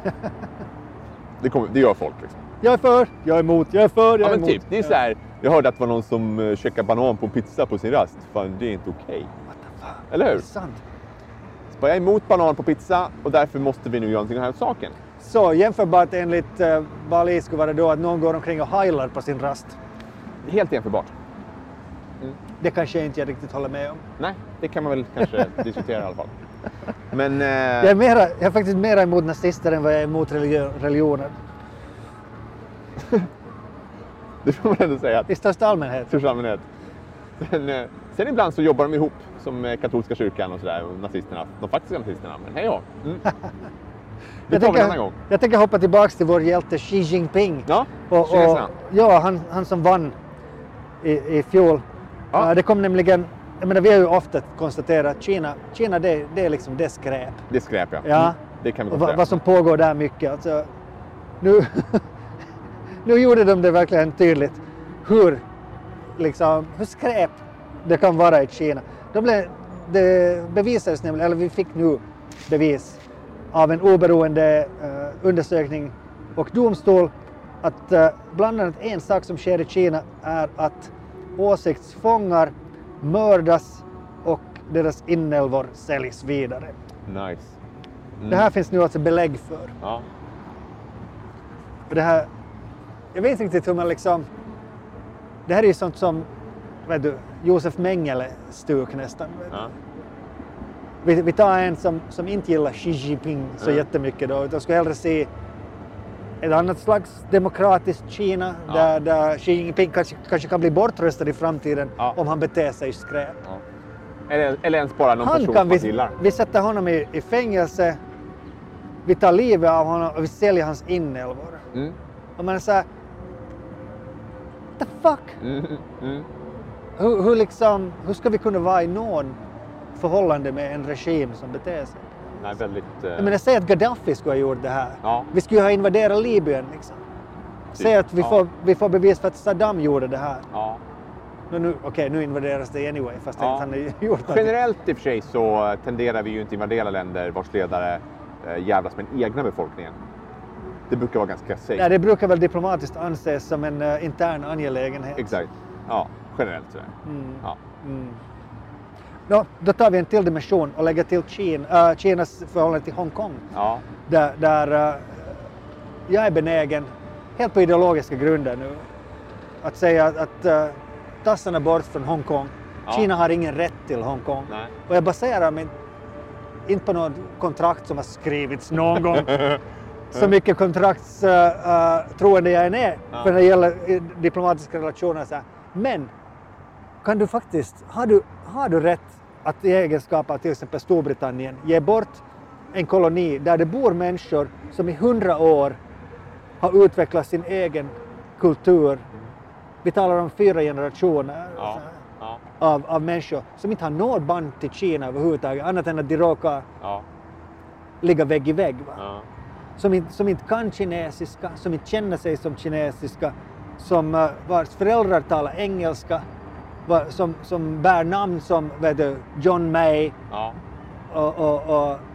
det, kommer, det gör folk liksom. Jag är för, jag är emot, jag är för, jag ja, är men emot. Typ, det är så här, jag hörde att det var någon som uh, checkade banan på en pizza på sin rast. Fan, det är inte okej. Okay. Eller hur? Det är sant. Så jag är emot banan på pizza och därför måste vi nu göra någonting här åt saken. Så jämförbart enligt uh, Bali skulle vara då att någon går omkring och heilar på sin rast. Helt jämförbart. Mm. Det kanske inte jag riktigt håller med om. Nej, det kan man väl kanske diskutera i alla fall. Men, uh... jag, är mera, jag är faktiskt mer emot nazister än vad jag är emot religion, religioner. Det får man ändå säga. I största allmänhet. I största allmänhet. Sen, uh, sen ibland så jobbar de ihop som katolska kyrkan och sådär, och nazisterna, de faktiska nazisterna. Men hej då. Mm. Jag tänker, jag tänker hoppa tillbaka till vår hjälte Xi Jinping. Ja, och, och, ja han, han som vann i, i fjol. Ja. Uh, det kom nämligen, jag menar, vi har ju ofta konstaterat att Kina, Kina det, det är liksom det skräp. Det är skräp, ja. ja. Mm, det kan vi konstatera. Och vad som pågår där mycket. Alltså, nu, nu gjorde de det verkligen tydligt hur, liksom, hur skräp det kan vara i Kina. De blev, det bevisades nämligen, eller vi fick nu bevis av en oberoende uh, undersökning och domstol att uh, bland annat en sak som sker i Kina är att åsiktsfångar mördas och deras inälvor säljs vidare. Nice. Mm. Det här finns nu alltså belägg för. Ja. Och det här, jag vet inte riktigt hur man liksom... Det här är ju sånt som, vet du, Josef Mengele-stuk nästan. Ja. Vi, vi tar en som, som inte gillar Xi Jinping så Mm. jättemycket då, utan skulle hellre se ett annat slags demokratiskt Kina Ja. där, där Xi Jinping kanske, kanske kan bli bortröstad i framtiden Ja. om han beter sig skräp. Ja. Eller, eller ens bara någon Han person kan som man vi, gillar. vi sätter honom i, i fängelse, vi tar livet av honom och vi säljer hans inälvor. Mm. Och man är såhär, what the fuck? Mm. Mm. Hur, hur, liksom, hur ska vi kunna vara i någon förhållande med en regim som beter sig? Nej, väldigt... Eh... Jag menar, säg att Gaddafi skulle ha gjort det här. Ja. Vi skulle ha invaderat Libyen liksom. Säg att vi, Ja. får, vi får bevis för att Saddam gjorde det här. Ja. Nu, nu, Okej, okay, nu invaderas det anyway, fast Ja. inte han har gjort det. Generellt i och för sig så tenderar vi ju inte invadera länder vars ledare eh, jävlas med den egna befolkningen. Det brukar vara ganska safe. Ja, det brukar väl diplomatiskt anses som en uh, intern angelägenhet. Exakt. Ja, generellt sådär. Mm. Ja. Mm. Nå, då tar vi en till dimension och lägger till Kina, uh, Kinas förhållande till Hongkong. Ja. Där, där uh, jag är benägen, helt på ideologiska grunder nu, att säga att, att uh, tassarna bort från Hongkong. Ja. Kina har ingen rätt till Hongkong. Nej. Och jag baserar mig inte på något kontrakt som har skrivits någon gång. Så mycket kontraktstroende uh, uh, jag än är Ja. för när det gäller uh, diplomatiska relationer. Så här. Men kan du faktiskt, har du, har du rätt att i egenskap av till exempel Storbritannien ge bort en koloni där det bor människor som i hundra år har utvecklat sin egen kultur. Vi talar om fyra generationer Ja. så här, Ja. av, av människor som inte har något band till Kina överhuvudtaget, annat än att de råkar Ja. ligga vägg i vägg. Va? Ja. Som, inte, som inte kan kinesiska, som inte känner sig som kinesiska, som uh, vars föräldrar talar engelska, va, som, som bär namn som vet du, John May Ja. och, och, och,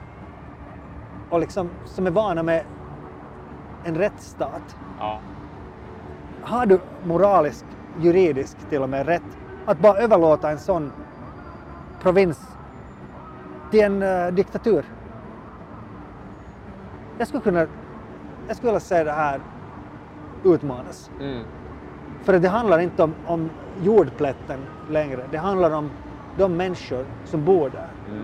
och liksom, som är vana med en rättsstat. Ja. Har du moralisk, juridisk till och med rätt att bara överlåta en sån provins till en uh, diktatur? Jag skulle kunna, jag skulle vilja säga det här utmanas. Mm. För det handlar inte om, om jordplätten längre. Det handlar om de människor som bor där. Mm.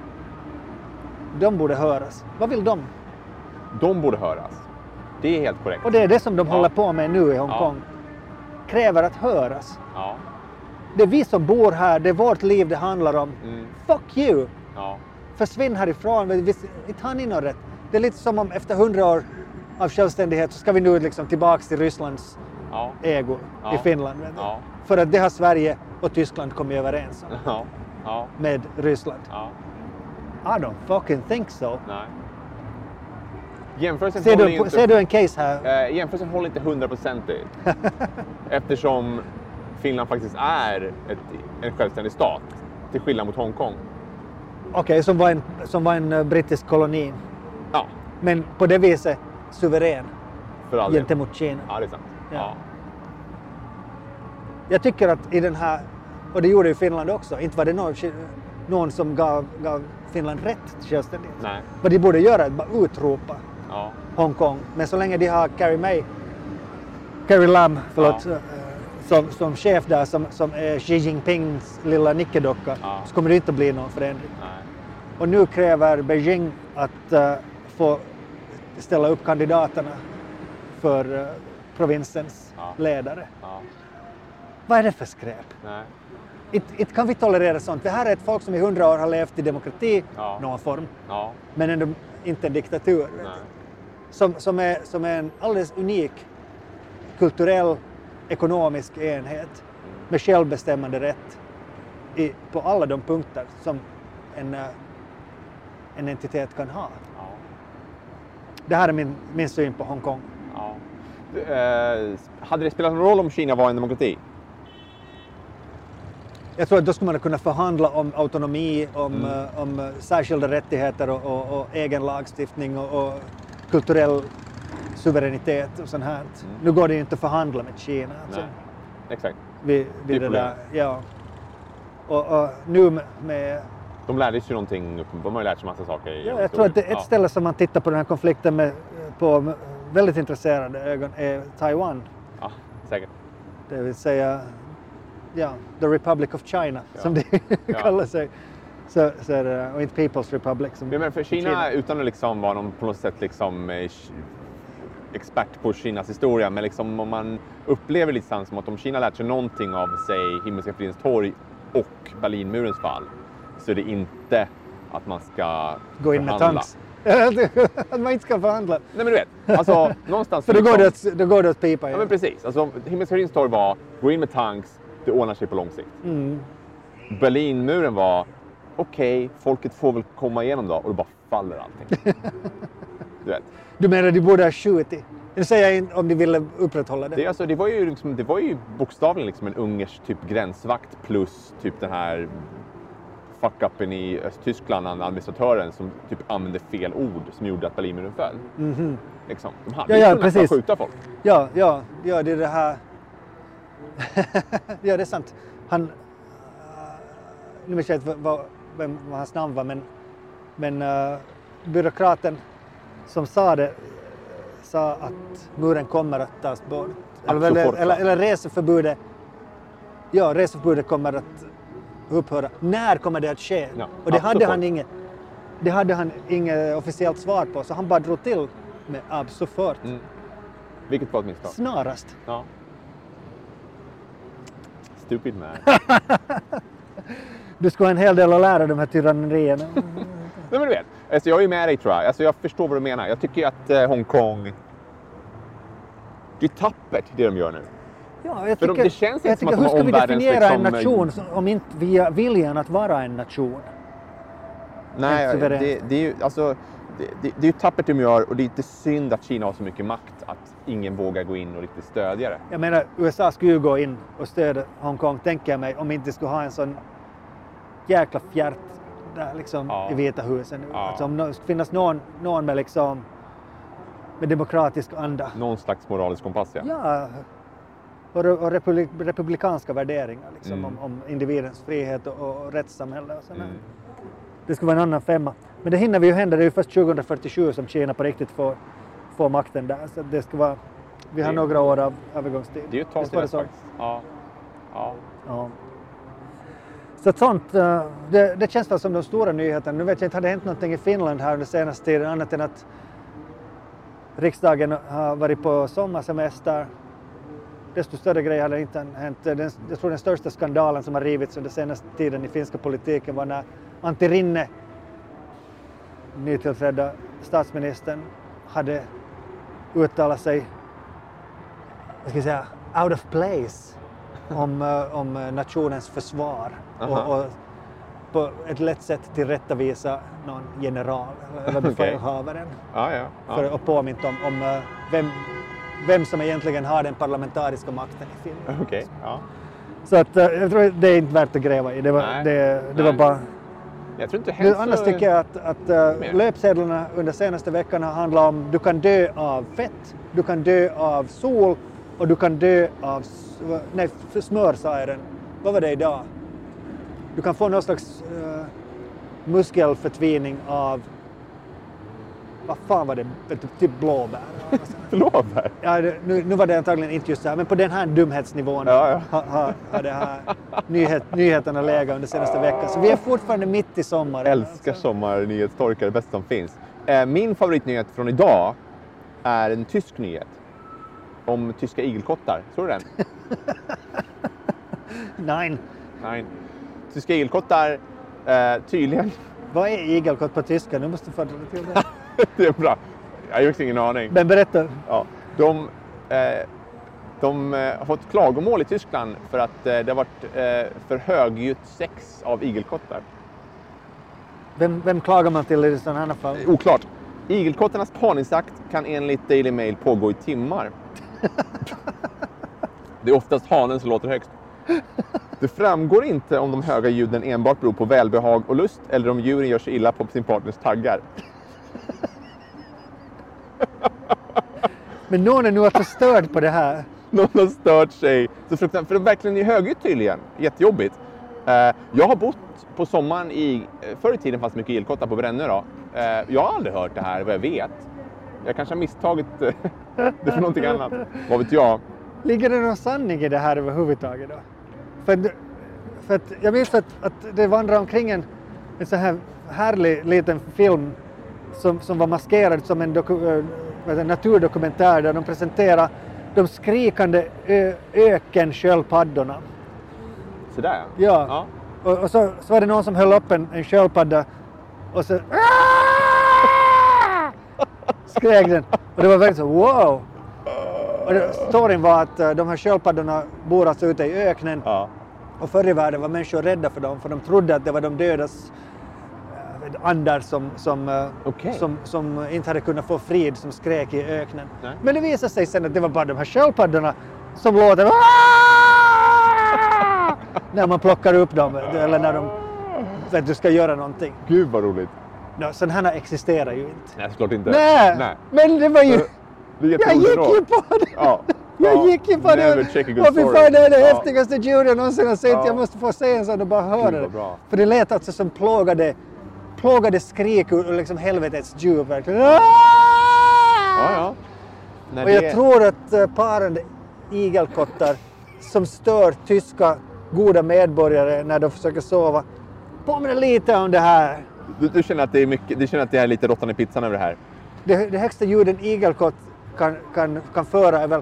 De borde höras. Vad vill de? De borde höras. Det är helt korrekt. Och det är det som de Ja. håller på med nu i Hongkong. Kräver att höras. Ja. Det är vi som bor här, det är vårt liv det handlar om. Mm. Fuck you! Ja. Försvinn härifrån, vi, vi, inte har ni någon rätt. Det är lite som om efter hundra år av självständighet så ska vi nu liksom tillbaks till Rysslands Ja. ägo Ja. i Finland. Vet du? Ja. För att det har Sverige och Tyskland kommit överens om Ja. Ja. med Ryssland. Ja. I don't fucking think so. Nej. Jämförelsen Ser håller du, ju på- inte... ser du en case här? Eh, jämförelsen håller inte hundraprocentigt. Eftersom Finland faktiskt är ett, en självständig stat. Till skillnad mot Hongkong. Okej, som var en, som var en eh, brittisk koloni. Ja, Men på det viset suverän för all del. gentemot Kina. Ja, det är sant. Ja. Ja. Jag tycker att i den här, och det gjorde ju Finland också, inte var det någon, någon som gav, gav Finland rätt till självständighet. Nej. Vad de borde göra är att bara utropa Ja. Hongkong. Men så länge de har Carrie May, Carrie Lam, förlåt, Ja. eh, som, som chef där, som, som är Xi Jinpings lilla nickedocka, Ja. så kommer det inte att bli någon förändring. Nej. Och nu kräver Beijing att uh, få ställa upp kandidaterna för uh, provinsens Ja. ledare. Ja. Vad är det för skräp? Nej. Inte inte kan vi tolerera sånt. Det här är ett folk som i hundra år har levt i demokrati, Ja. någon form, Ja. men ändå inte en diktatur. vet du. Nej. Som, som, är, som är en alldeles unik kulturell, ekonomisk enhet med självbestämmande rätt i, på alla de punkter som en, uh, en entitet kan ha. Ja. Det här är min, min syn på Hongkong. Ja. Eh, hade det spelat någon roll om Kina var en demokrati? Jag tror att då skulle man kunna förhandla om autonomi, om, Mm. eh, om eh, särskilda rättigheter och, och, och egen lagstiftning och, och kulturell suveränitet och sånt här. Nu går det ju inte att förhandla med Kina. Alltså. Nej. Exakt. vid, vid det där. Ja. Och, och nu med, med De lärde sig ju någonting, de har ju lärt sig massa saker. I ja, jag tror att det, ett ja. ställe som man tittar på den här konflikten med, på med väldigt intresserade ögon är Taiwan. Ja, säkert. Det vill säga, ja, the Republic of China, Ja. som de Ja. kallar sig. Så, så är det, och inte People's Republic. Som Men för Kina, utan att liksom vara någon på något sätt liksom eh, expert på Kinas historia, men liksom om man upplever lite sant som att om Kina lärt sig någonting av, säg, Himmelska fridens torg och Berlinmurens fall, så är det inte att man ska gå in med förhandla. tanks. Att man inte ska förhandla. Nej men du vet, alltså någonstans... För då går, liksom, det att, då går det att pipa. Ja men precis, alltså Himmelska fridens torg var, gå in med tanks, det ordnar sig på lång sikt. Mm. Berlinmuren var, okej, okay, folket får väl komma igenom då, och då bara faller allting. Du vet. Du menar de borde ha skjutit? Det säger jag inte om de ville upprätthålla det. Det, alltså, det, var ju liksom, det var ju bokstavligen liksom en ungersk typ gränsvakt plus typ den här fuck-upen i Östtyskland, administratören som typ använde fel ord som gjorde att Berlinmuren föll. Mm-hmm. Liksom. De hade Ja, ju ja, kunnat precis. skjuta folk. Ja, ja, ja, det är det här... ja, det är sant. Han... Uh, nu vet jag inte vad, vem vad hans namn var, men, men uh, byråkraten som sa det sa att muren kommer att tas bort. Eller, eller, eller, eller reseförbudet. Ja, reseförbudet kommer att upphöra. När kommer det att ske? Ja, och det hade, han fort. inget, det hade han inget officiellt svar på, så han bara drog till med absofort. Mm. Vilket var ett misstag. Snarast. Ja. Stupid man. Du ska ha en hel del att lära de här tyrannerierna. Nej men du vet, alltså, jag är med dig tror jag. Alltså, jag förstår vad du menar. Jag tycker att eh, Hongkong... Det är tappert det de gör nu. Ja, jag För tycker, de, det känns jag inte som tycker, att hur de ska har vi omvärldens definiera en liksom, nation som- om inte via viljan att vara en nation? Nej, Helt suveränt. det, det är ju alltså, det, det, det är ju tappert de gör och det är inte synd att Kina har så mycket makt att ingen vågar gå in och riktigt stödja det. Jag menar, U S A skulle ju gå in och stödja Hongkong, tänker jag mig, om inte skulle ha en sån jäkla fjärt där liksom Ja. i Vita huset nu. Ja. Alltså, om det skulle finnas någon, någon med liksom med demokratisk anda. Någon slags moralisk kompass, ja. Ja, och, re- och republik, republikanska värderingar liksom, Mm. om, om individens frihet och, och rättssamhälle och sådär. Mm. Det skulle vara en annan femma. Men det hinner vi ju hända, det är ju först tjugo fyrtiosju som Kina på riktigt får, får makten där. Så det ska vara, vi har Det- några år av övergångstid. Det är ju ett tag Visst till var dess det så? faktiskt. Ja. Ja. Ja. Så ett sånt, eh, det, det känns väl som de stora nyheterna. Nu vet jag inte, har det hänt någonting i Finland här under senaste tiden annat än att riksdagen har varit på sommarsemester. Desto större grejer hade inte hänt. Den, jag tror den största skandalen som har rivits under senaste tiden i finska politiken var när Antti Rinne, nytillträdda statsministern, hade uttalat sig, vad ska jag säga, out of place om, eh, om eh, nationens försvar. Aha. Och, och på ett lätt sätt tillrättavisa någon general eller befälhavaren. Ja, ja. ja. För att påminna om, om eh, vem, vem som egentligen har den parlamentariska makten i Finland. Okej, ja. Så att, eh, jag tror det är inte värt att gräva i. Det var, Nej, det, det var nej. bara... Jag tror inte det Nu, hänt annars så... tycker jag att, att uh, Mer. löpsedlarna under senaste veckan har handlat om du kan dö av fett, du kan dö av sol och du kan dö av s- nej, f- smör sa jag den. Vad var det idag? Du kan få någon slags uh, muskelförtvining av vad fan var det? Typ blåbär. Blåbär? Ja, det, nu, nu var det antagligen inte just så här, men på den här dumhetsnivån Ja, ja. har ha, ha det här nyhet, nyheterna legat under senaste veckan. Så vi är fortfarande mitt i sommaren. Älskar alltså. sommarnyhetstorkar, det bästa som finns. Eh, Min favoritnyhet från idag är en tysk nyhet. Om tyska igelkottar. Såg du den? Nej. Nej. Tyska igelkottar, eh, tydligen... Vad är igelkott på tyska? Nu måste du få det till det. Det är bra. Jag har ju ingen aning. Men berätta. Ja, de eh, de eh, har fått klagomål i Tyskland för att eh, det har varit eh, för högljutt sex av igelkottar. Vem, vem klagar man till i sådana här fall? Oklart. Igelkottarnas parningsakt kan enligt Daily Mail pågå i timmar. Det är oftast hanen som låter högst. Det framgår inte om de höga ljuden enbart beror på välbehag och lust eller om djuren gör sig illa på sin partners taggar. Men någon är nu alltså störd på det här. någon har stört sig. Så fruktansvärt, för de verkligen är högljutt tydligen. Jättejobbigt. Uh, jag har bott på sommaren i... Förr i tiden fanns mycket elkottar på Brännö då. Uh, jag har aldrig hört det här, vad jag vet. Jag kanske har misstagit uh, det för någonting annat. Vad vet jag? Ligger det någon sanning i det här överhuvudtaget då? För, för att, jag minns att, att det vandrar omkring en, en så här härlig liten film som, som var maskerad som en, doku, en naturdokumentär där de presenterar de skrikande ö, ökensköldpaddorna. Sådär ja. ja. Och, och så, så var det någon som höll upp en, en sköldpadda och så skrek den. Och det var väldigt så wow. Och det, storyn var att uh, de här sköldpaddorna bor alltså ute i öknen. Ja. Och förr i världen var människor rädda för dem för de trodde att det var de dödas uh, andar som, som, uh, okay. som, som inte hade kunnat få frid som skrek i öknen. Nej. Men det visade sig sen att det var bara de här sköldpaddorna som låter när man plockar upp dem eller när de för att du ska göra någonting. Gud vad roligt. No, sån här existerar ju inte. Nej, såklart inte. Nej, Nej. Men det var ju... Det jag gick ju på det! Ja. Jag ja. gick ju på Never det! check a good Och fy story. fan, det är det Ja. häftigaste ljud jag någonsin har sett. Ja. Jag måste få se en sån och bara höra Gud, vad det. bra. För det lät alltså som plågade, plågade skrik ur liksom helvetets djup verkligen. Ah! Ja, ja. När Och det... jag tror att uh, parande igelkottar som stör tyska goda medborgare när de försöker sova påminner lite om det här. Du, du känner att det är mycket, du känner att det är lite råttan i pizzan över det här? Det, det högsta ljuden igelkott kan, kan, kan föra är väl...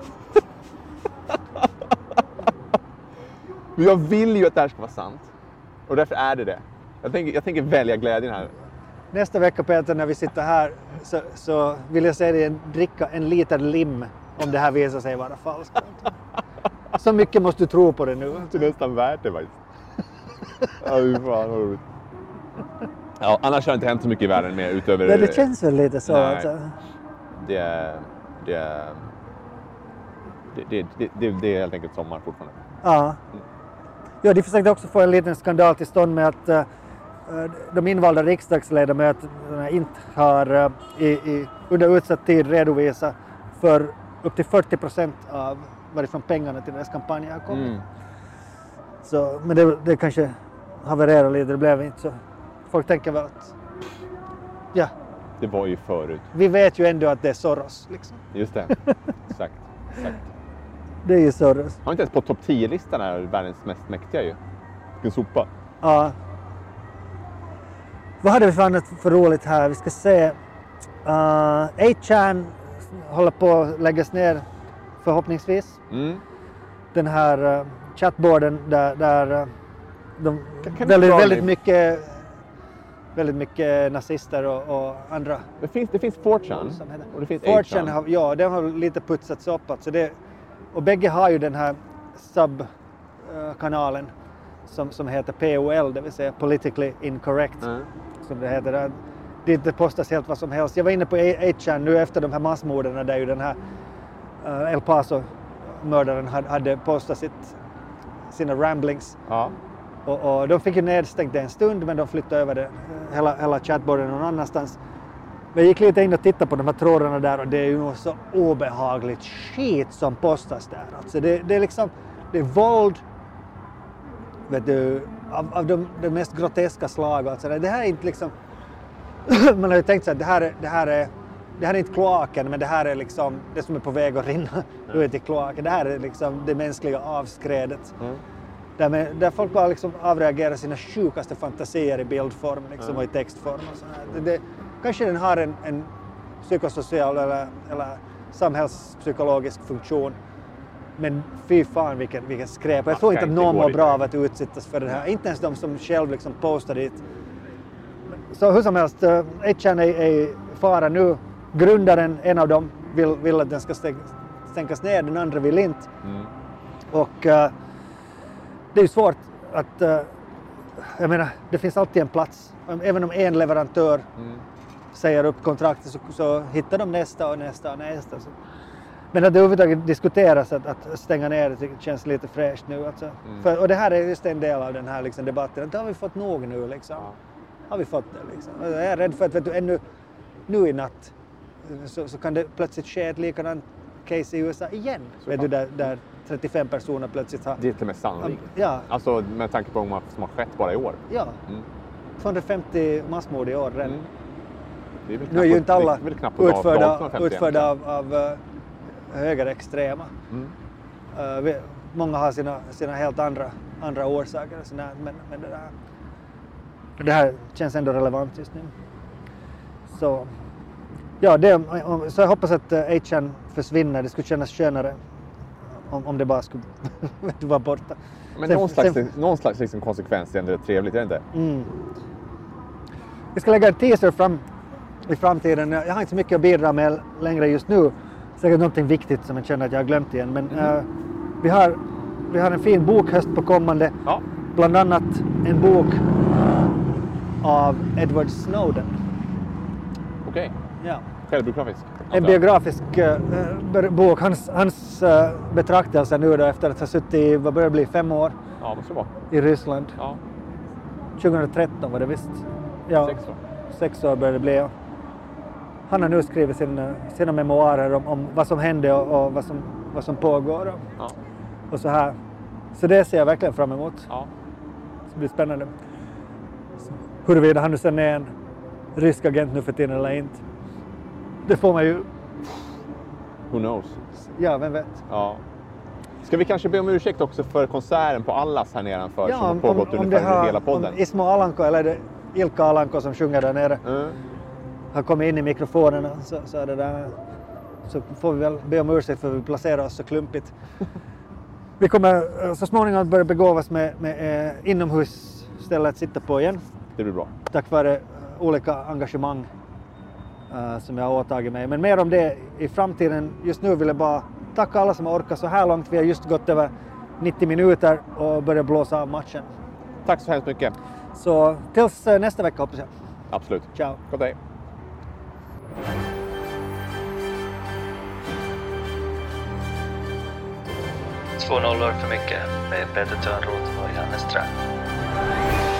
Men jag vill ju att det här ska vara sant. Och därför är det det. Jag tänker, jag tänker välja glädjen här. Nästa vecka Peter när vi sitter här så, så vill jag se dig dricka en liter lim om det här visar sig vara falskt. Så mycket måste du tro på det nu. Det är nästan värt det faktiskt. Ja, fy fan vad roligt. Ja, annars har det inte hänt så mycket i världen mer utöver... Men det känns väl lite så. Nej. Alltså. Det är... Det är... Det, det, det, det, det är helt enkelt sommar fortfarande. Ja. Ja, de försökte också få en liten skandal till stånd med att uh, de invalda riksdagsledamöterna inte har uh, i, i, under utsatt tid redovisat för upp till fyrtio procent av varifrån pengarna till deras kampanj har kommit. Mm. Så, men det, det kanske havererade lite, det blev inte så. Folk tänker väl att ja. Det var ju förut. Vi vet ju ändå att det är Soros. Liksom. Just det, exakt. exakt. Det är ju Soros. Han är inte ens på topp tio-listan är världens mest mäktiga ju. Vilken sopa. Ja. Vad hade vi för annat för roligt här? Vi ska se. Uh, eight chan håller på att läggas ner förhoppningsvis. Mm. Den här uh, chatboarden där, där uh, de kan väldigt, väldigt mycket väldigt mycket nazister och, och andra. Det finns, det finns four chan och det finns four chan. Har, ja, den har lite putsats upp. Alltså det, och bägge har ju den här sub-kanalen som, som heter P O L, det vill säga Politically Incorrect. Mm. Som det heter där. Det postas helt vad som helst. Jag var inne på eight chan nu efter de här massmorden där ju den här uh, El Paso-mördaren hade, hade postat sitt, sina ramblings. Ja. Och, och de fick ju nedstängt det en stund men de flyttade över det, hela, hela chatboarden någon annanstans. Men jag gick lite in och tittade på de här trådarna där och det är ju nog så obehagligt skit som postas där. Alltså det, det är liksom, det är våld vet du, av, av de, de mest groteska slag. Alltså det här är inte liksom, man har ju tänkt sig att det här är, det här är, det här är inte kloaken men det här är liksom det som är på väg att rinna mm. ut i kloaken. Det här är liksom det mänskliga avskrädet. Mm. Där, med, där folk bara liksom avreagerar sina sjukaste fantasier i bildform liksom, mm. och i textform. Och så här. Det, det, kanske den har en, en psykosocial eller, eller samhällspsykologisk funktion. Men fy fan vilken, vilken skräp. Jag tror inte att någon mår bra av att utsättas för det här. Inte ens de som själv liksom postar dit. Så hur som helst, eight chan är i fara nu. Grundaren, en av dem, vill, vill att den ska stänkas ner, den andra vill inte. Mm. Och uh, det är ju svårt att, uh, jag menar, det finns alltid en plats. Även om en leverantör mm. säger upp kontraktet så, så hittar de nästa och nästa och nästa. Så. Men att det överhuvudtaget diskuteras att, att stänga ner det känns lite fräscht nu. Alltså. Mm. För, och det här är just en del av den här liksom, debatten. Att har vi fått nog nu liksom? Ja. Har vi fått det liksom? Jag är rädd för att vet du, ännu nu i natt så, så kan det plötsligt ske ett likadant case i U S A igen. Vet du, där, där trettiofem personer plötsligt har... Det är till och med sannolikt. Ja. Alltså med tanke på hur många som har skett bara i år. Ja. Mm. tvåhundrafemtio massmord i år redan. Mm. Det är väl Nu är ju inte alla det är väl knappt på dag- utförda, dag tvåhundrafemtio utförda av, av uh, högerextrema. Mm. Uh, vi, många har sina, sina helt andra, andra orsaker. och sådär, Men, men det, där, det här känns ändå relevant just nu. Så, ja, det, om- så jag hoppas att uh, H N försvinner. Det skulle kännas skönare om, om det bara skulle vara borta. Men Sen- någon slags, sen- någon slags liksom konsekvens är ändå trevligt, är det inte? Mm. Vi ska lägga en teaser fram i framtiden. Jag har inte så mycket att bidra med längre just nu. Säkert någonting viktigt som jag känner att jag har glömt igen. Men Mm. eh, vi, har, vi har en fin bokhöst på kommande. Ja. Bland annat en bok av Edward Snowden. Okej. Ja. Självbiografisk. En biografisk eh, ber- bok. Hans, hans eh, betraktelse nu då efter att ha suttit i, vad börjar det bli, fem år Ja, måste det vara. i Ryssland. Ja, tjugohundratretton var det visst. Ja. sex år. Sex år började det bli. Ja. Han har nu skrivit sin, sina memoarer om, om vad som hände och, och vad, som, vad som pågår. Och, Ja. och så här. Så det ser jag verkligen fram emot. Ja. Det blir spännande. Huruvida han nu sen är en rysk agent nu för tiden eller inte. Det får man ju, Who knows? ja vem vet. Ja. Ska vi kanske be om ursäkt också för konserten på Allas här nedanför som har pågått ungefär har, hela podden? om Ismo Alanko eller är det Ilkka Alanko som sjunger där nere Mm. har kommit in i mikrofonerna så, så, är det där, så får vi väl be om ursäkt för att vi placerar oss så klumpigt. Vi kommer eh, så småningom att börja begåvas med, med eh, inomhusstället att sitta på igen. Det blir bra. Tack vare eh, olika engagemang eh, som jag har åtagit mig. Men mer om det i framtiden. Just nu vill jag bara tacka alla som har orkat så här långt. Vi har just gått över nittio minuter och börjat blåsa av matchen. Tack så hemskt mycket. Så tills eh, nästa vecka hoppas jag. Absolut. Ciao. God day. Två nollor för mycket med Peter Törnroth och Janne Strand.